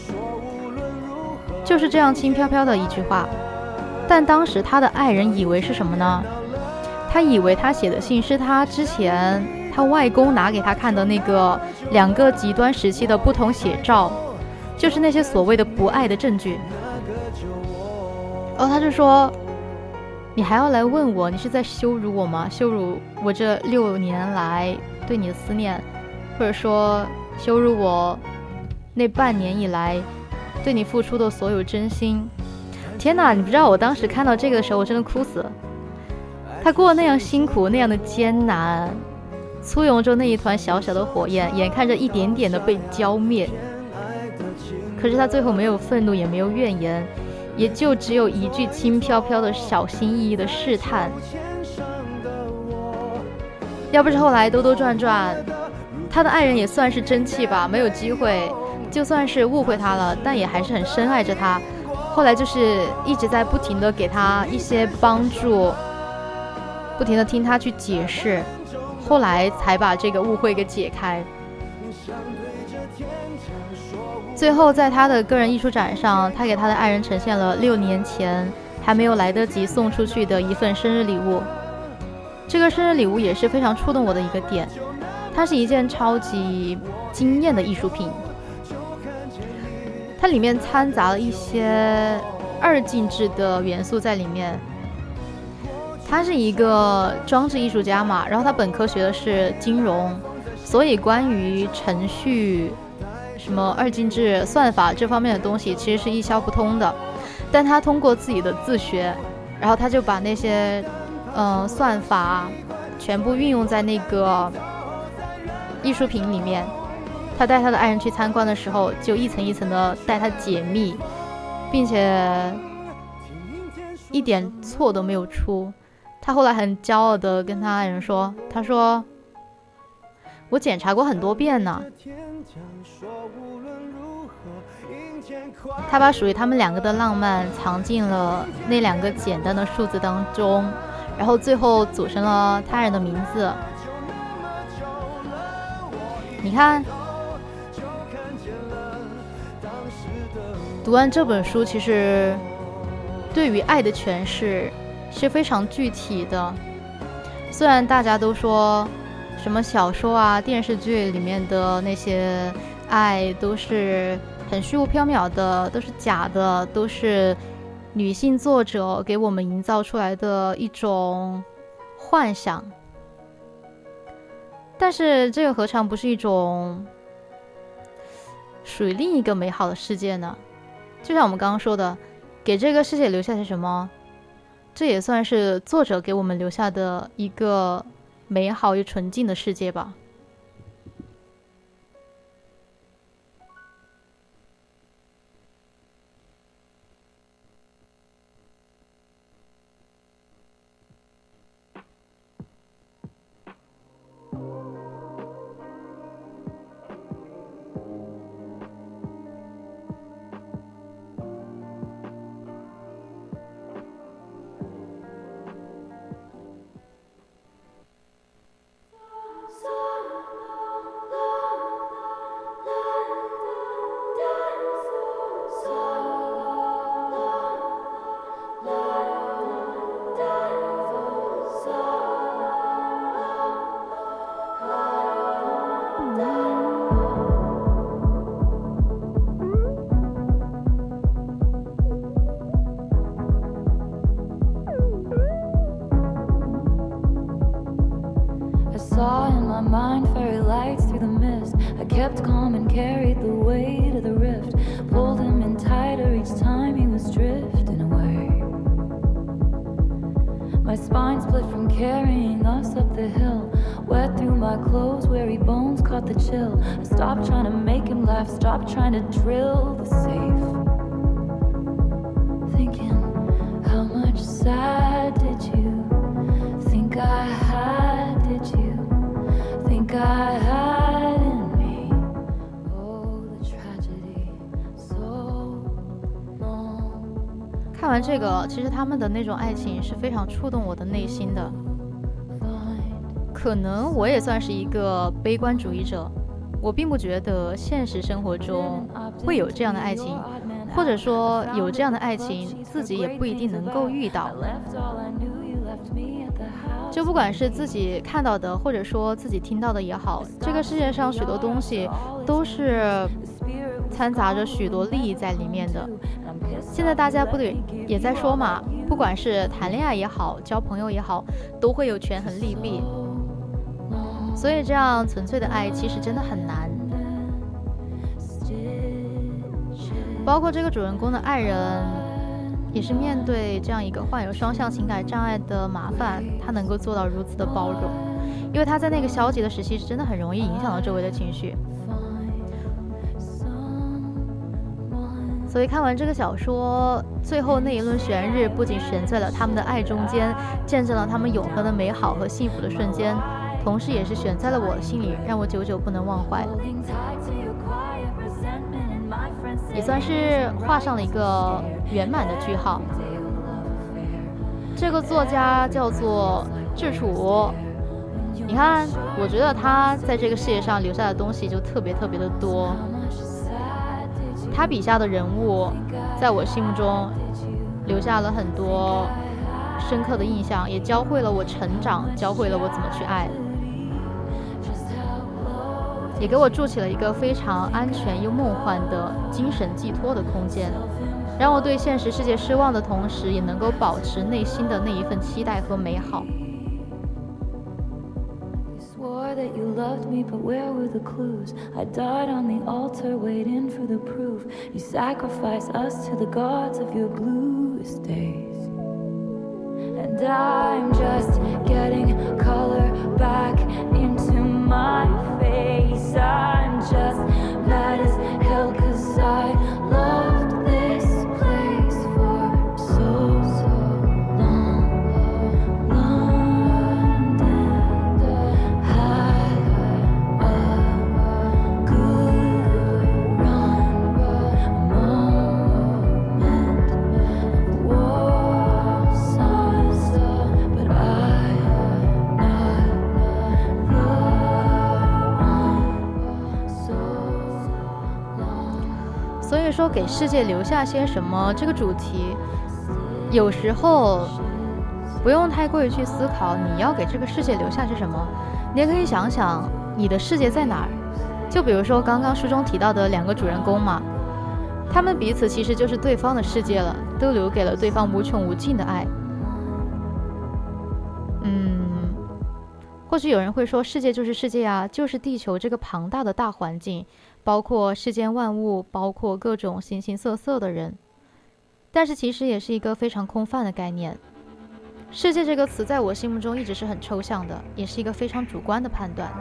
就是这样轻飘飘的一句话，但当时他的爱人以为是什么呢？他以为他写的信是他之前他外公拿给他看的那个2个极端时期的不同写照，就是那些所谓的不爱的证据。然后他就说，你还要来问我，你是在羞辱我吗？羞辱我这6年来对你的思念，或者说羞辱我那半年以来对你付出的所有真心。天哪，你不知道我当时看到这个的时候，我真的哭死了。他过那样辛苦，那样的艰难，簇拥着那一团小小的火焰，眼看着一点点的被浇灭。可是他最后没有愤怒，也没有怨言， 也就只有一句轻飘飘的小心翼翼的试探。要不是后来兜兜转转，他的爱人也算是争气吧，没有机会，就算是误会他了，但也还是很深爱着他。后来就是一直在不停的给他一些帮助，不停的听他去解释，后来才把这个误会给解开。最后在他的个人艺术展上，他给他的爱人呈现了6年前还没有来得及送出去的一份生日礼物。这个生日礼物也是非常触动我的一个点，它是一件超级惊艳的艺术品，它里面掺杂了一些2进制的元素在里面。他是一个装置艺术家嘛，然后他本科学的是金融，所以关于程序什么2进制算法这方面的东西其实是一窍不通的，但他通过自己的自学，然后他就把那些算法全部运用在那个艺术品里面。他带他的爱人去参观的时候，就一层一层的带他解密，并且一点错都没有出。他后来很骄傲的跟他爱人说，他说我检查过很多遍呢。他把属于他们2个的浪漫藏进了那2个简单的数字当中，然后最后组成了他人的名字。你看，读完这本书，其实对于爱的诠释是非常具体的。虽然大家都说什么小说啊、电视剧里面的那些爱都是很虚无缥缈的，都是假的，都是女性作者给我们营造出来的一种幻想，但是这个何尝不是一种属于另一个美好的世界呢？就像我们刚刚说的，给这个世界留下些什么，这也算是作者给我们留下的一个美好与纯净的世界吧。 Mind fairy lights through the mist. I kept calm and carried the weight of the rift. Pulled him in tighter each time he was drifting away. My spine split from carrying us up the hill. Wet through my clothes, weary bones caught the chill. I stopped trying to make him laugh, stopped trying to drill the safe. Thinking, how much sad did you think I had? Did you think I had in me? Oh, the tragedy so long. 看完这个，其实他们的那种爱情是非常触动我的内心的。可能我也算是一个悲观主义者，我并不觉得现实生活中会有这样的爱情，或者说有这样的爱情自己也不一定能够遇到。就不管是自己看到的，或者说自己听到的也好，这个世界上许多东西都是掺杂着许多利益在里面的。现在大家不得也在说嘛，不管是谈恋爱也好，交朋友也好，都会有权衡利弊，所以这样纯粹的爱其实真的很难。包括这个主人公的爱人也是面对这样一个患有双向情感障碍的麻烦，他能够做到如此的包容，因为他在那个消极的时期是真的很容易影响到周围的情绪。 所以看完这个小说，最后那一轮悬日不仅悬在了他们的爱中间，见证了他们永恒的美好和幸福的瞬间，同时也是悬在了我的心里，让我久久不能忘怀，也算是画上了一个圆满的句号。这个作家叫做智楚，你看，我觉得他在这个世界上留下的东西就特别的多。他笔下的人物在我心目中留下了很多深刻的印象，也教会了我成长，教会了我怎么去爱，也给我筑起了一个非常安全又梦幻的精神寄托的空间，让我对现实世界失望的同时，也能够保持内心的那一份期待和美好。 That you loved me, but where were the clues? I died on the altar waiting for the proof. You sacrifice us to the gods of your bluest days, and I'm just getting color back into my face. I'm just mad as hell 'cause I loved this place for so long. London 所以说给世界留下些什么这个主题，有时候不用太过于去思考你要给这个世界留下些什么，你也可以想想你的世界在哪儿。就比如说刚刚书中提到的两个主人公嘛，他们彼此其实就是对方的世界了，都留给了对方无穷无尽的爱。或许有人会说，世界就是世界啊，就是地球这个庞大的大环境，包括世间万物，包括各种形形色色的人。但是其实也是一个非常空泛的概念。世界这个词在我心目中一直是很抽象的，也是一个非常主观的判断。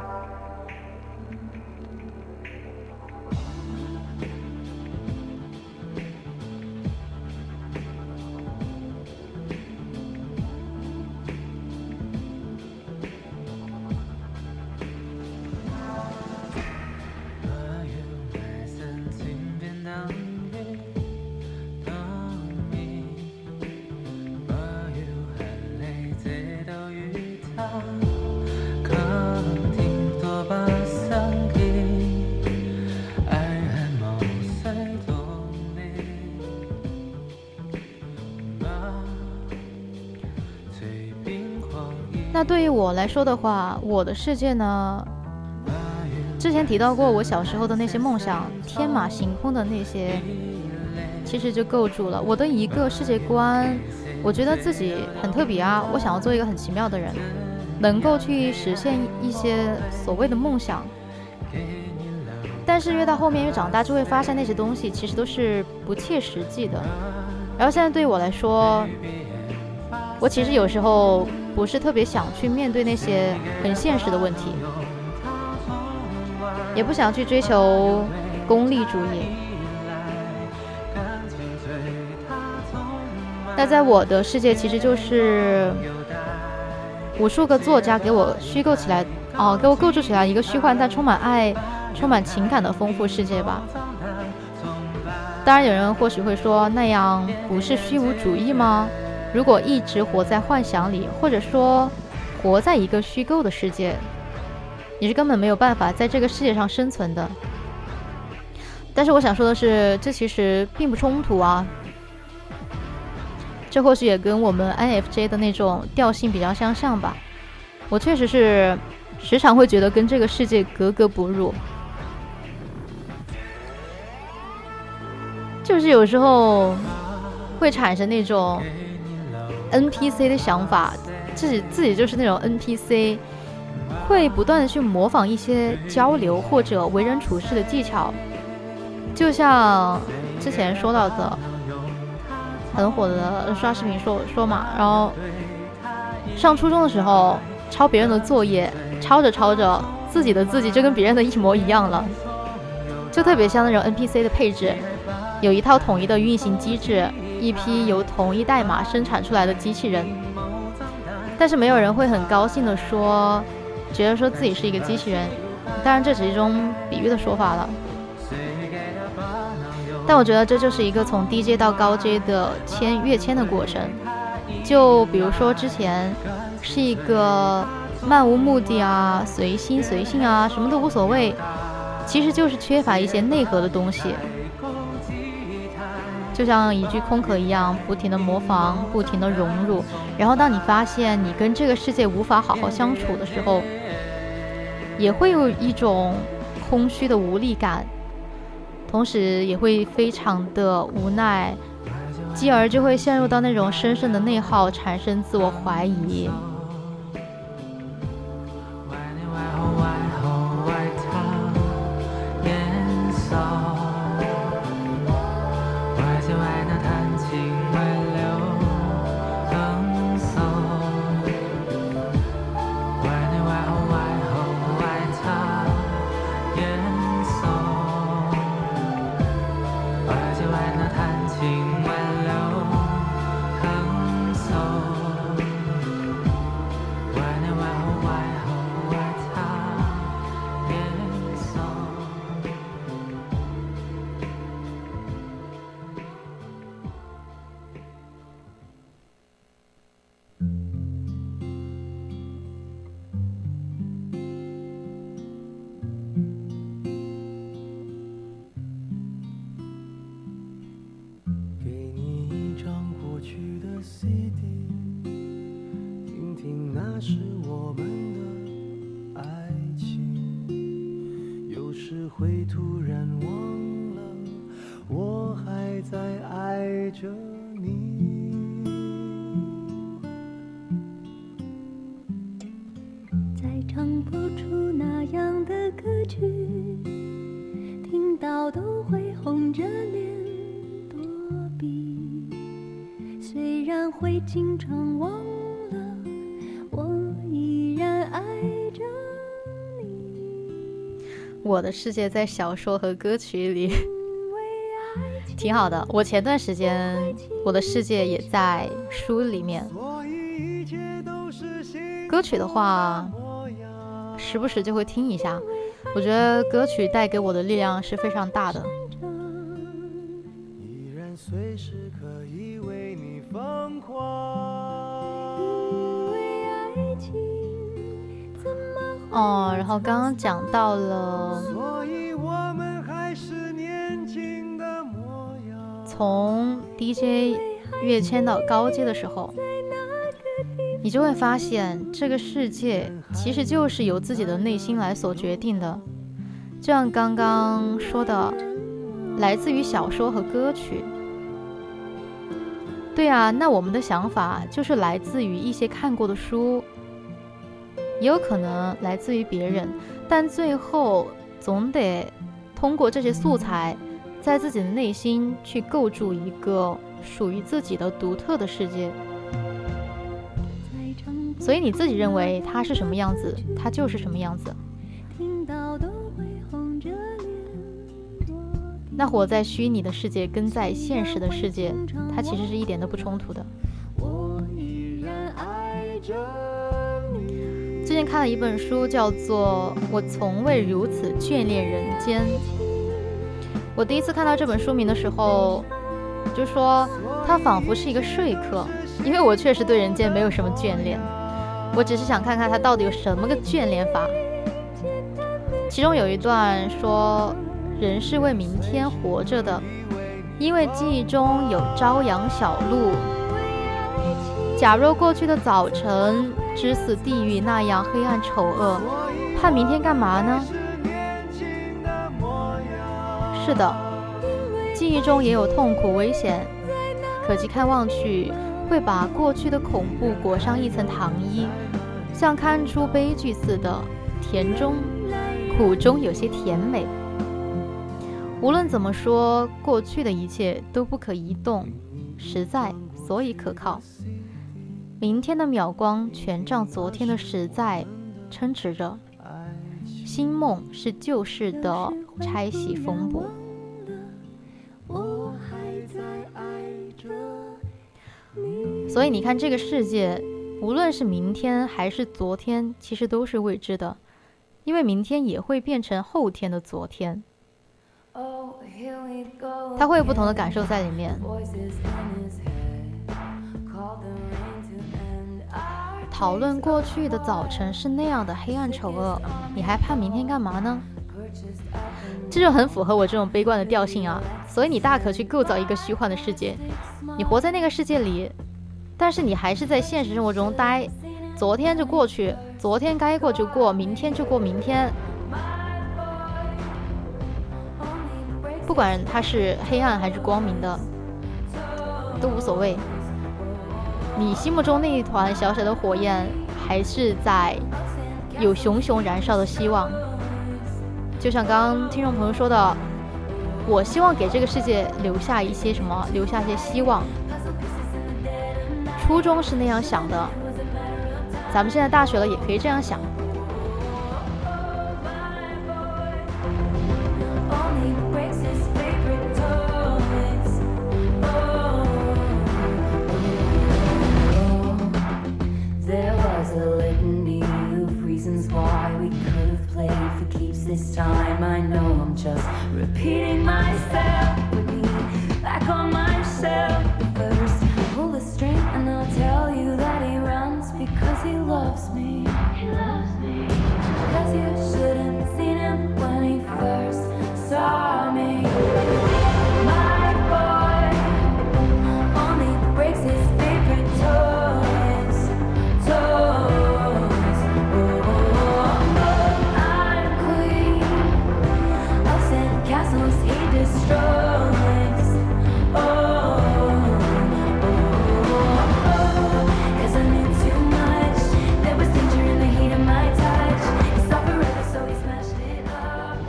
那对于我来说的话，我的世界呢，之前提到过我小时候的那些梦想，天马行空的那些，其实就构筑了我的一个世界观。我觉得自己很特别啊，我想要做一个很奇妙的人，能够去实现一些所谓的梦想。但是越到后面越长大，就会发现那些东西其实都是不切实际的。然后现在对于我来说，我其实有时候不是特别想去面对那些很现实的问题，也不想去追求功利主义。那在我的世界，其实就是无数个作家给我虚构起来，给我构筑起来一个虚幻但充满爱、充满情感的丰富世界吧。当然，有人或许会说，那样不是虚无主义吗？如果一直活在幻想里，或者说活在一个虚构的世界，你是根本没有办法在这个世界上生存的。但是我想说的是，这其实并不冲突啊。这或许也跟我们 INFJ 的那种调性比较相像吧。我确实是时常会觉得跟这个世界格格不入，就是有时候会产生那种 NPC 的想法，自己就是那种 NPC， 会不断的去模仿一些交流或者为人处事的技巧，就像之前说到的很火的刷视频说嘛，然后上初中的时候抄别人的作业，抄着自己的字迹就跟别人的一模一样了，就特别像那种 NPC 的配置。 有一套统一的运行机制，一批由同一代码生产出来的机器人。但是没有人会很高兴的说，觉得说自己是一个机器人，当然这只是一种比喻的说法了。但我觉得这就是一个从低阶到高阶的跃迁的过程。就比如说之前是一个漫无目的啊，随心随性啊，什么都无所谓，其实就是缺乏一些内核的东西，就像一具空壳一样，不停的模仿，不停的融入，然后当你发现你跟这个世界无法好好相处的时候，也会有一种空虚的无力感，同时也会非常的无奈，继而就会陷入到那种深深的内耗，产生自我怀疑。 会突然忘了，我还在爱着你。 再唱不出那样的歌曲，听到都会红着脸躲避。虽然会经常忘了，我依然爱着你。 我的世界在小说和歌曲里挺好的。我前段时间我的世界也在书里面。歌曲的话时不时就会听一下，我觉得歌曲带给我的力量是非常大的。 依然随时可以为你疯狂， 然后刚刚讲到了， 所以我们还是年轻的模样。 从 DJ 跃迁到高阶的时候，你就会发现这个世界其实就是由自己的内心来所决定的。就像刚刚说的，来自于小说和歌曲。对啊，那我们的想法就是来自于一些看过的书，也有可能来自于别人，但最后总得通过这些素材，在自己的内心去构筑一个属于自己的独特的世界。所以你自己认为它是什么样子，它就是什么样子。那活在虚拟的世界跟在现实的世界，它其实是一点都不冲突的。最近看了一本书，叫做《我从未如此眷恋人间》。我第一次看到这本书名的时候，就说它仿佛是一个说客，因为我确实对人间没有什么眷恋，我只是想看看它到底有什么个眷恋法。其中有一段说，人是为明天活着的，因为记忆中有朝阳小路。假若过去的早晨只似地狱那样黑暗丑恶，盼明天干嘛呢？是的，记忆中也有痛苦危险，可及看望去会把过去的恐怖裹上一层糖衣，像看出悲剧似的，甜中苦中有些甜美。无论怎么说，过去的一切都不可移动，实在所以可靠。明天的秒光全仗昨天的实在撑持着，新梦是旧事的拆洗缝补。 所以你看，这个世界无论是明天还是昨天，其实都是未知的，因为明天也会变成后天的昨天，它会有不同的感受在里面。讨论过去的早晨是那样的黑暗丑恶，你还怕明天干嘛呢？这就很符合我这种悲观的调性啊！所以你大可去构造一个虚幻的世界，你活在那个世界里，但是你还是在现实生活中待。昨天就过去，昨天该过就过，明天就过明天。不管它是黑暗还是光明的，都无所谓。你心目中那一团小小的火焰，还是在有熊熊燃烧的希望。就像刚刚听众朋友说的，我希望给这个世界留下一些什么，留下一些希望。初衷是那样想的，咱们现在大学了也可以这样想。 This time I know I'm just repeating myself. Put me back on myself. First, pull the string and I'll tell you that he runs because he loves me. He loves me. Because you shouldn't have seen him when he first saw me. My boy only breaks his favorite toys. Castles he destroys. Cause I knew too much. There was danger in the heat of my touch. He saw forever, so he smashed it up.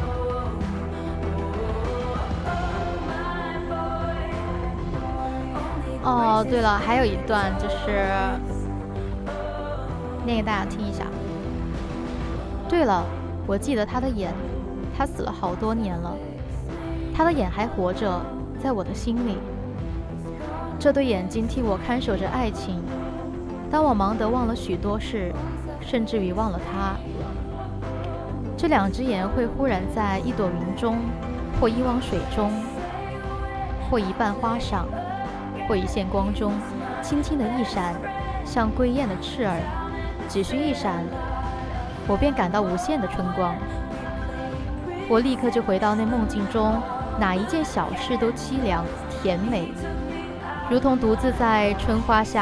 My boy. 哦，对了，还有一段就是念给大家听一下。对了，我记得他的眼，他死了好多年了。他的眼还活着，在我的心里。这对眼睛替我看守着爱情。当我忙得忘了许多事，甚至于忘了他，这两只眼会忽然在一朵云中，或一汪水中，或一瓣花上，或一线光中，轻轻的一闪，像归雁的翅儿，只需一闪，我便感到无限的春光。我立刻就回到那梦境中，哪一件小事都凄凉甜美，如同独自在春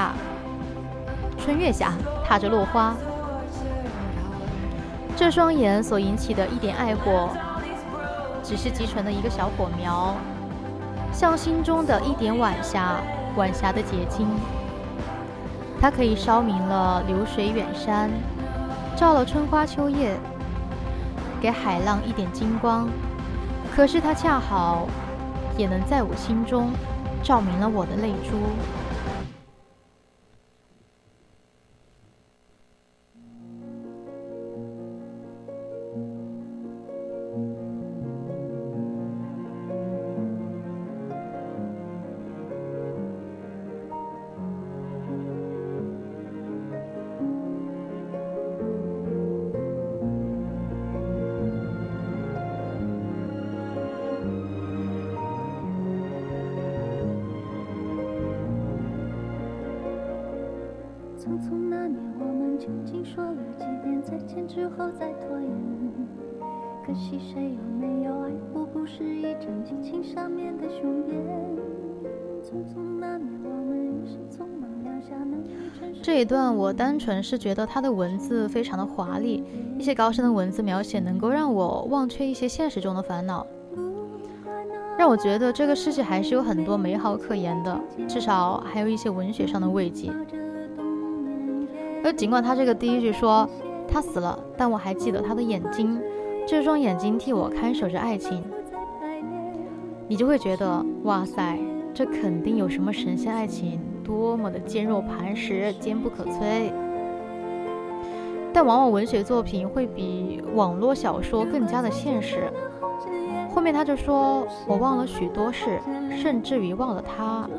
月下踏着落花。这双眼所引起的一点爱火，只是极纯的一个小火苗，像心中的一点晚霞的结晶。它可以烧明了流水远山，照了春花秋叶，给海浪一点金光。可是它恰好也能在我心中照明了我的泪珠。 匆匆那年，我们究竟说了几遍再见之后再拖延？可惜谁有没有爱过，不是一张激情上面的雄辩。匆匆那年，我们一时匆忙留下难以承受。 这一段我单纯是觉得它的文字非常的华丽，一些高深的文字描写能够让我忘却一些现实中的烦恼，让我觉得这个世界还是有很多美好可言的，至少还有一些文学上的慰藉。而尽管他这个第一句说他死了，但我还记得他的眼睛，这双眼睛替我看守着爱情，你就会觉得哇塞，这肯定有什么神仙爱情，多么的坚若磐石，坚不可摧。但往往文学作品会比网络小说更加的现实， 后面他就说，我忘了许多事，甚至于忘了他，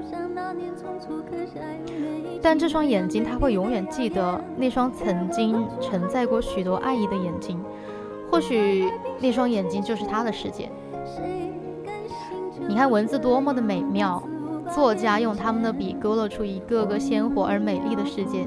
但这双眼睛他会永远记得，那双曾经承载过许多爱意的眼睛，或许那双眼睛就是他的世界。你看文字多么的美妙，作家用他们的笔勾勒出一个个鲜活而美丽的世界。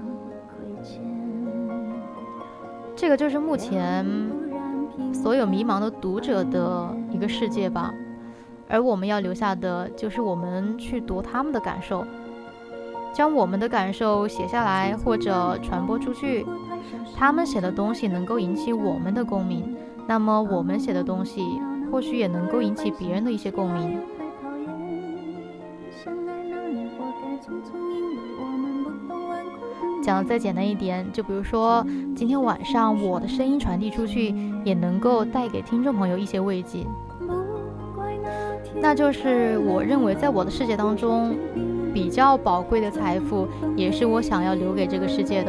这个就是目前所有迷茫的读者的一个世界吧，而我们要留下的就是我们去读他们的感受，将我们的感受写下来或者传播出去。他们写的东西能够引起我们的共鸣，那么我们写的东西或许也能够引起别人的一些共鸣。讲得再简单一点，就比如说今天晚上我的声音传递出去，也能够带给听众朋友一些慰藉，那就是我认为在我的世界当中比较宝贵的财富，也是我想要留给这个世界的。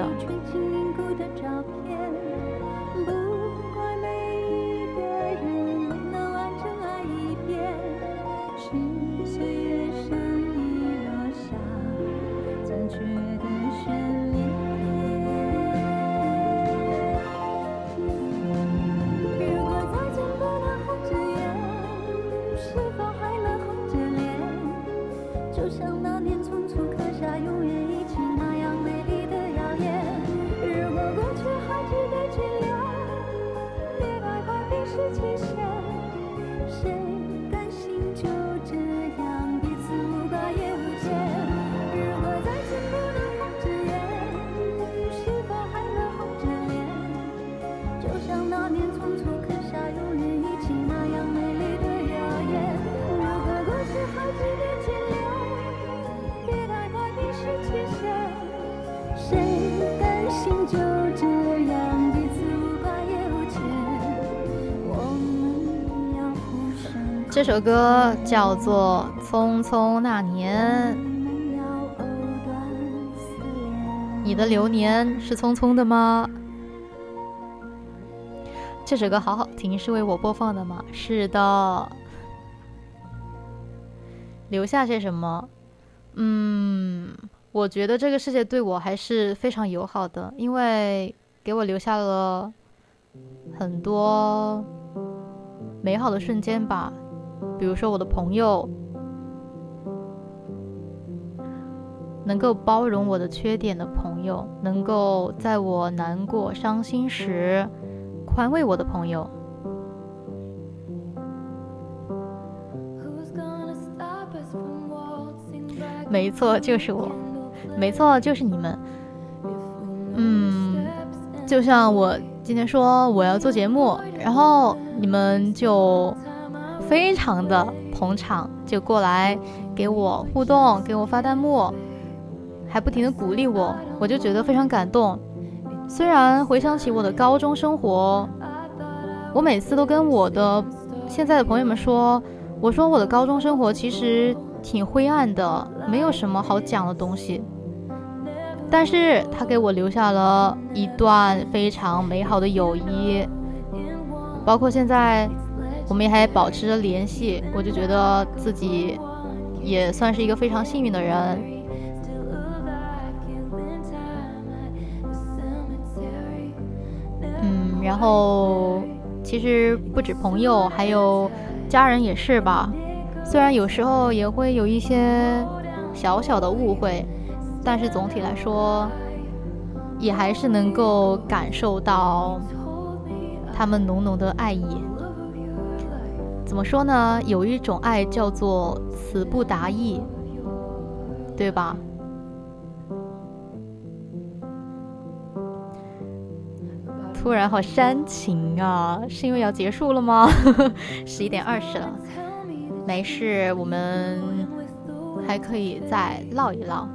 这首歌叫做《匆匆那年》，你的流年是匆匆的吗？这首歌好好听，是为我播放的吗？是的。留下些什么？我觉得这个世界对我还是非常友好的，因为给我留下了很多美好的瞬间吧。比如说我的朋友，能够包容我的缺点的朋友，能够在我难过伤心时宽慰我的朋友。没错，就是我，没错，就是你们。就像我今天说我要做节目，然后你们就非常的捧场，就过来给我互动，给我发弹幕，还不停的鼓励我，我就觉得非常感动。虽然回想起我的高中生活，我每次都跟我的现在的朋友们说，我说我的高中生活其实挺灰暗的，没有什么好讲的东西，但是他给我留下了一段非常美好的友谊，包括现在我们也还保持着联系，我就觉得自己也算是一个非常幸运的人。然后其实不止朋友，还有家人也是吧。虽然有时候也会有一些小小的误会，但是总体来说，也还是能够感受到他们浓浓的爱意。怎么说呢？有一种爱叫做词不达意，对吧？突然好煽情啊，是因为要结束了吗？11点20了，没事，我们还可以再唠一唠。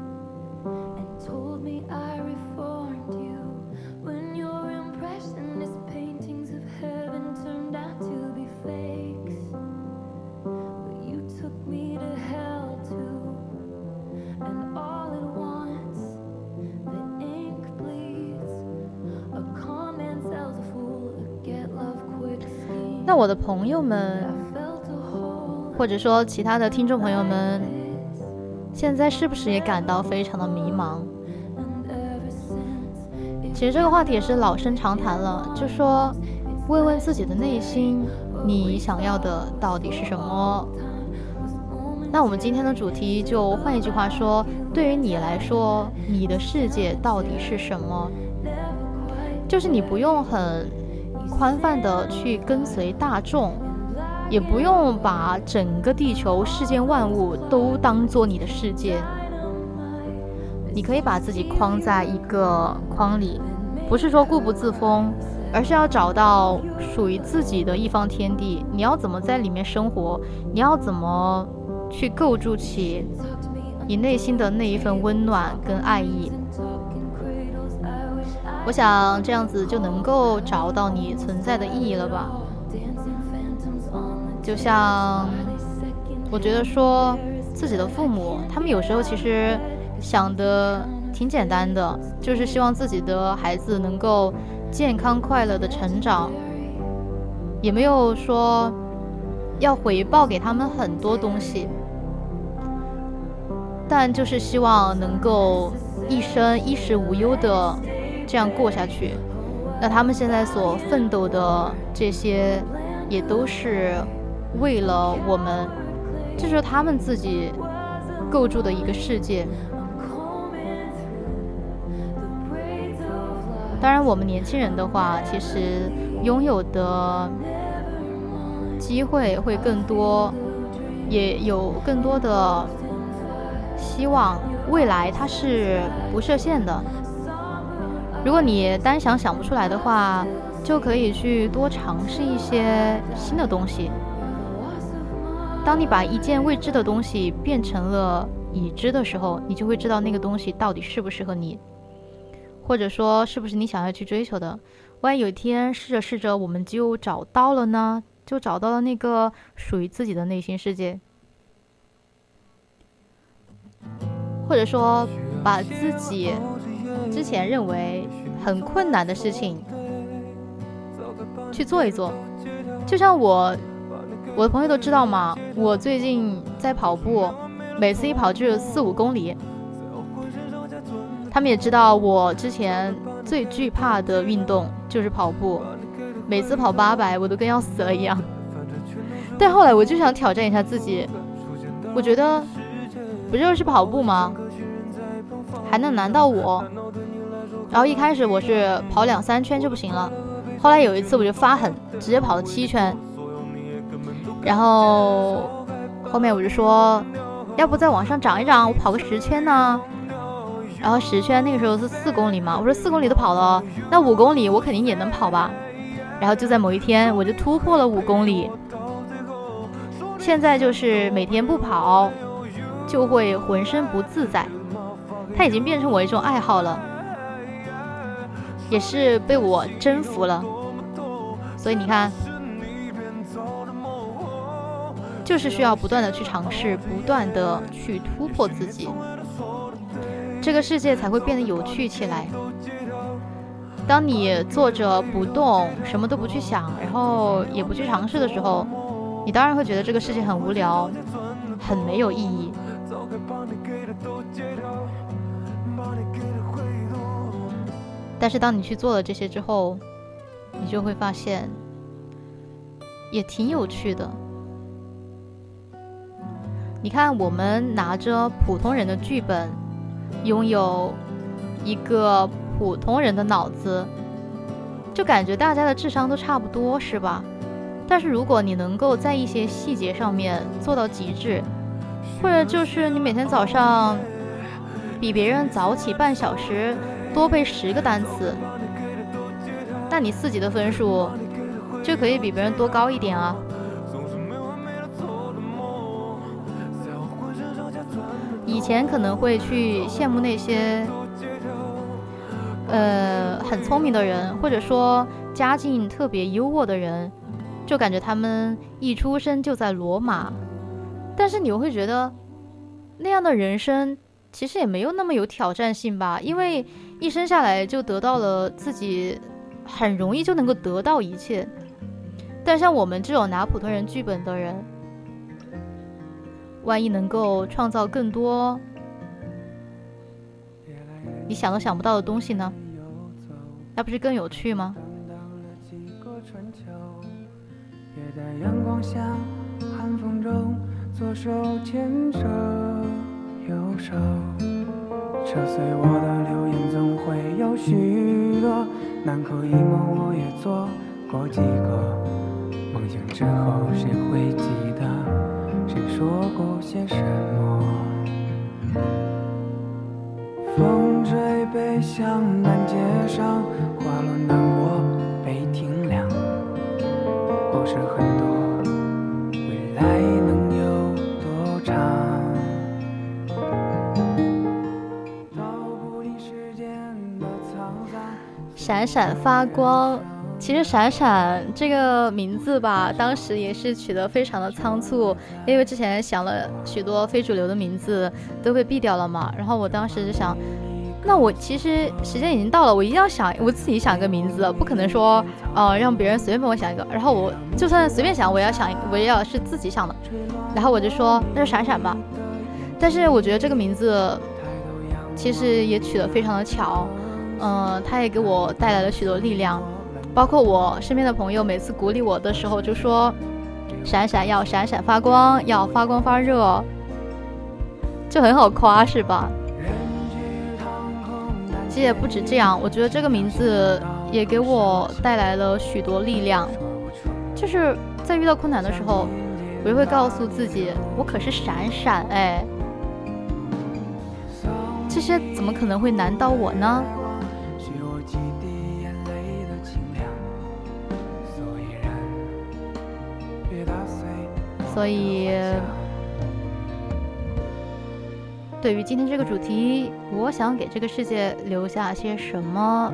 那我的朋友们或者说其他的听众朋友们，现在是不是也感到非常的迷茫？其实这个话题也是老生常谈了，就说问问自己的内心，你想要的到底是什么？那我们今天的主题就换一句话说，对于你来说，你的世界到底是什么？就是你不用很宽泛的去跟随大众，也不用把整个地球世间万物都当做你的世界。你可以把自己框在一个框里，不是说固步自封，而是要找到属于自己的一方天地。你要怎么在里面生活？你要怎么去构筑起你内心的那一份温暖跟爱意？我想这样子就能够找到你存在的意义了吧。就像我觉得说自己的父母，他们有时候其实想的挺简单的，就是希望自己的孩子能够健康快乐的成长，也没有说要回报给他们很多东西，但就是希望能够一生衣食无忧的这样过下去。那他们现在所奋斗的这些也都是为了我们，这是他们自己构筑的一个世界。当然我们年轻人的话，其实拥有的机会会更多，也有更多的希望，未来它是不设限的。如果你单想不出来的话，就可以去多尝试一些新的东西。当你把一件未知的东西变成了已知的时候，你就会知道那个东西到底适不适合你，或者说是不是你想要去追求的。万一有一天试着我们就找到了呢？就找到了那个属于自己的内心世界。或者说把自己之前认为很困难的事情去做一做。就像我的朋友都知道嘛，我最近在跑步，每次一跑就是4-5公里。他们也知道我之前最惧怕的运动就是跑步，每次跑800我都跟要死了一样。但后来我就想挑战一下自己，我觉得不就是跑步吗？还能难到我？然后一开始我是跑2-3圈就不行了，后来有一次我就发狠，直接跑了7圈。然后后面我就说，要不再往上涨一涨，我跑个10圈呢？然后10圈那个时候是4公里嘛，我说4公里都跑了，那5公里我肯定也能跑吧。然后就在某一天我就突破了5公里。现在就是每天不跑就会浑身不自在，它已经变成我一种爱好了，也是被我征服了。所以你看，就是需要不断的去尝试，不断的去突破自己，这个世界才会变得有趣起来。当你坐着不动，什么都不去想，然后也不去尝试的时候，你当然会觉得这个世界很无聊，很没有意义。但是当你去做了这些之后，你就会发现也挺有趣的。你看，我们拿着普通人的剧本，拥有一个普通人的脑子，就感觉大家的智商都差不多，是吧？但是如果你能够在一些细节上面做到极致，或者就是你每天早上比别人早起半小时，多背10个单词，那你4级的分数就可以比别人多高一点啊。以前可能会去羡慕那些很聪明的人，或者说家境特别优渥的人，就感觉他们一出生就在罗马。但是你会觉得那样的人生其实也没有那么有挑战性吧，因为一生下来就得到了自己很容易就能够得到一切。但像我们这种拿普通人剧本的人， 万一能够创造更多你想都想不到的东西呢？那不是更有趣吗？ 也在阳光下寒风中左手牵着右手，车随我的流言总会有许多南柯一梦，我也做过几个梦醒之后谁会记得谁说过些什么，风吹北向南街上花落难过被停亮，故事很多未来能有多长，道不尽时间的沧桑， 闪闪发光。其实闪闪这个名字吧，当时也是取得非常的仓促，因为之前想了许多非主流的名字都被毙掉了嘛。然后我当时就想，那我其实时间已经到了，我一定要想我自己想个名字，不可能说让别人随便帮我想一个。然后我就算随便想，我要是自己想的。然后我就说那就闪闪吧。但是我觉得这个名字其实也取得非常的巧，它也给我带来了许多力量。包括我身边的朋友每次鼓励我的时候就说闪闪要闪闪发光，要发光发热，就很好夸是吧？其实也不止这样，我觉得这个名字也给我带来了许多力量，就是在遇到困难的时候我也会告诉自己我可是闪闪，这些怎么可能会难到我呢？所以对于今天这个主题，我想给这个世界留下些什么？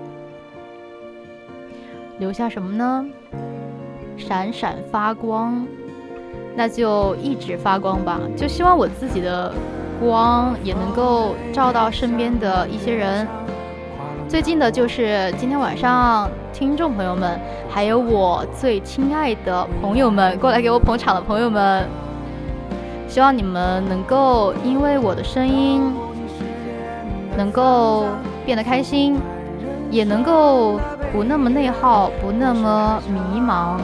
留下什么呢？闪闪发光，那就一直发光吧，就希望我自己的光也能够照到身边的一些人。最近的就是今天晚上听众朋友们，还有我最亲爱的朋友们，过来给我捧场的朋友们，希望你们能够因为我的声音能够变得开心，也能够不那么内耗，不那么迷茫。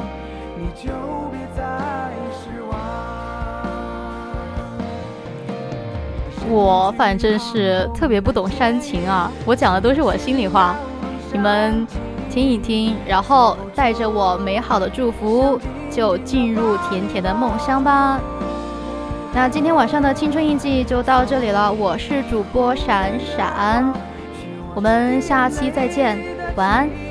我反正是特别不懂煽情啊，我讲的都是我心里话，你们听一听，然后带着我美好的祝福就进入甜甜的梦乡吧。那今天晚上的青春印记就到这里了，我是主播闪闪，我们下期再见，晚安。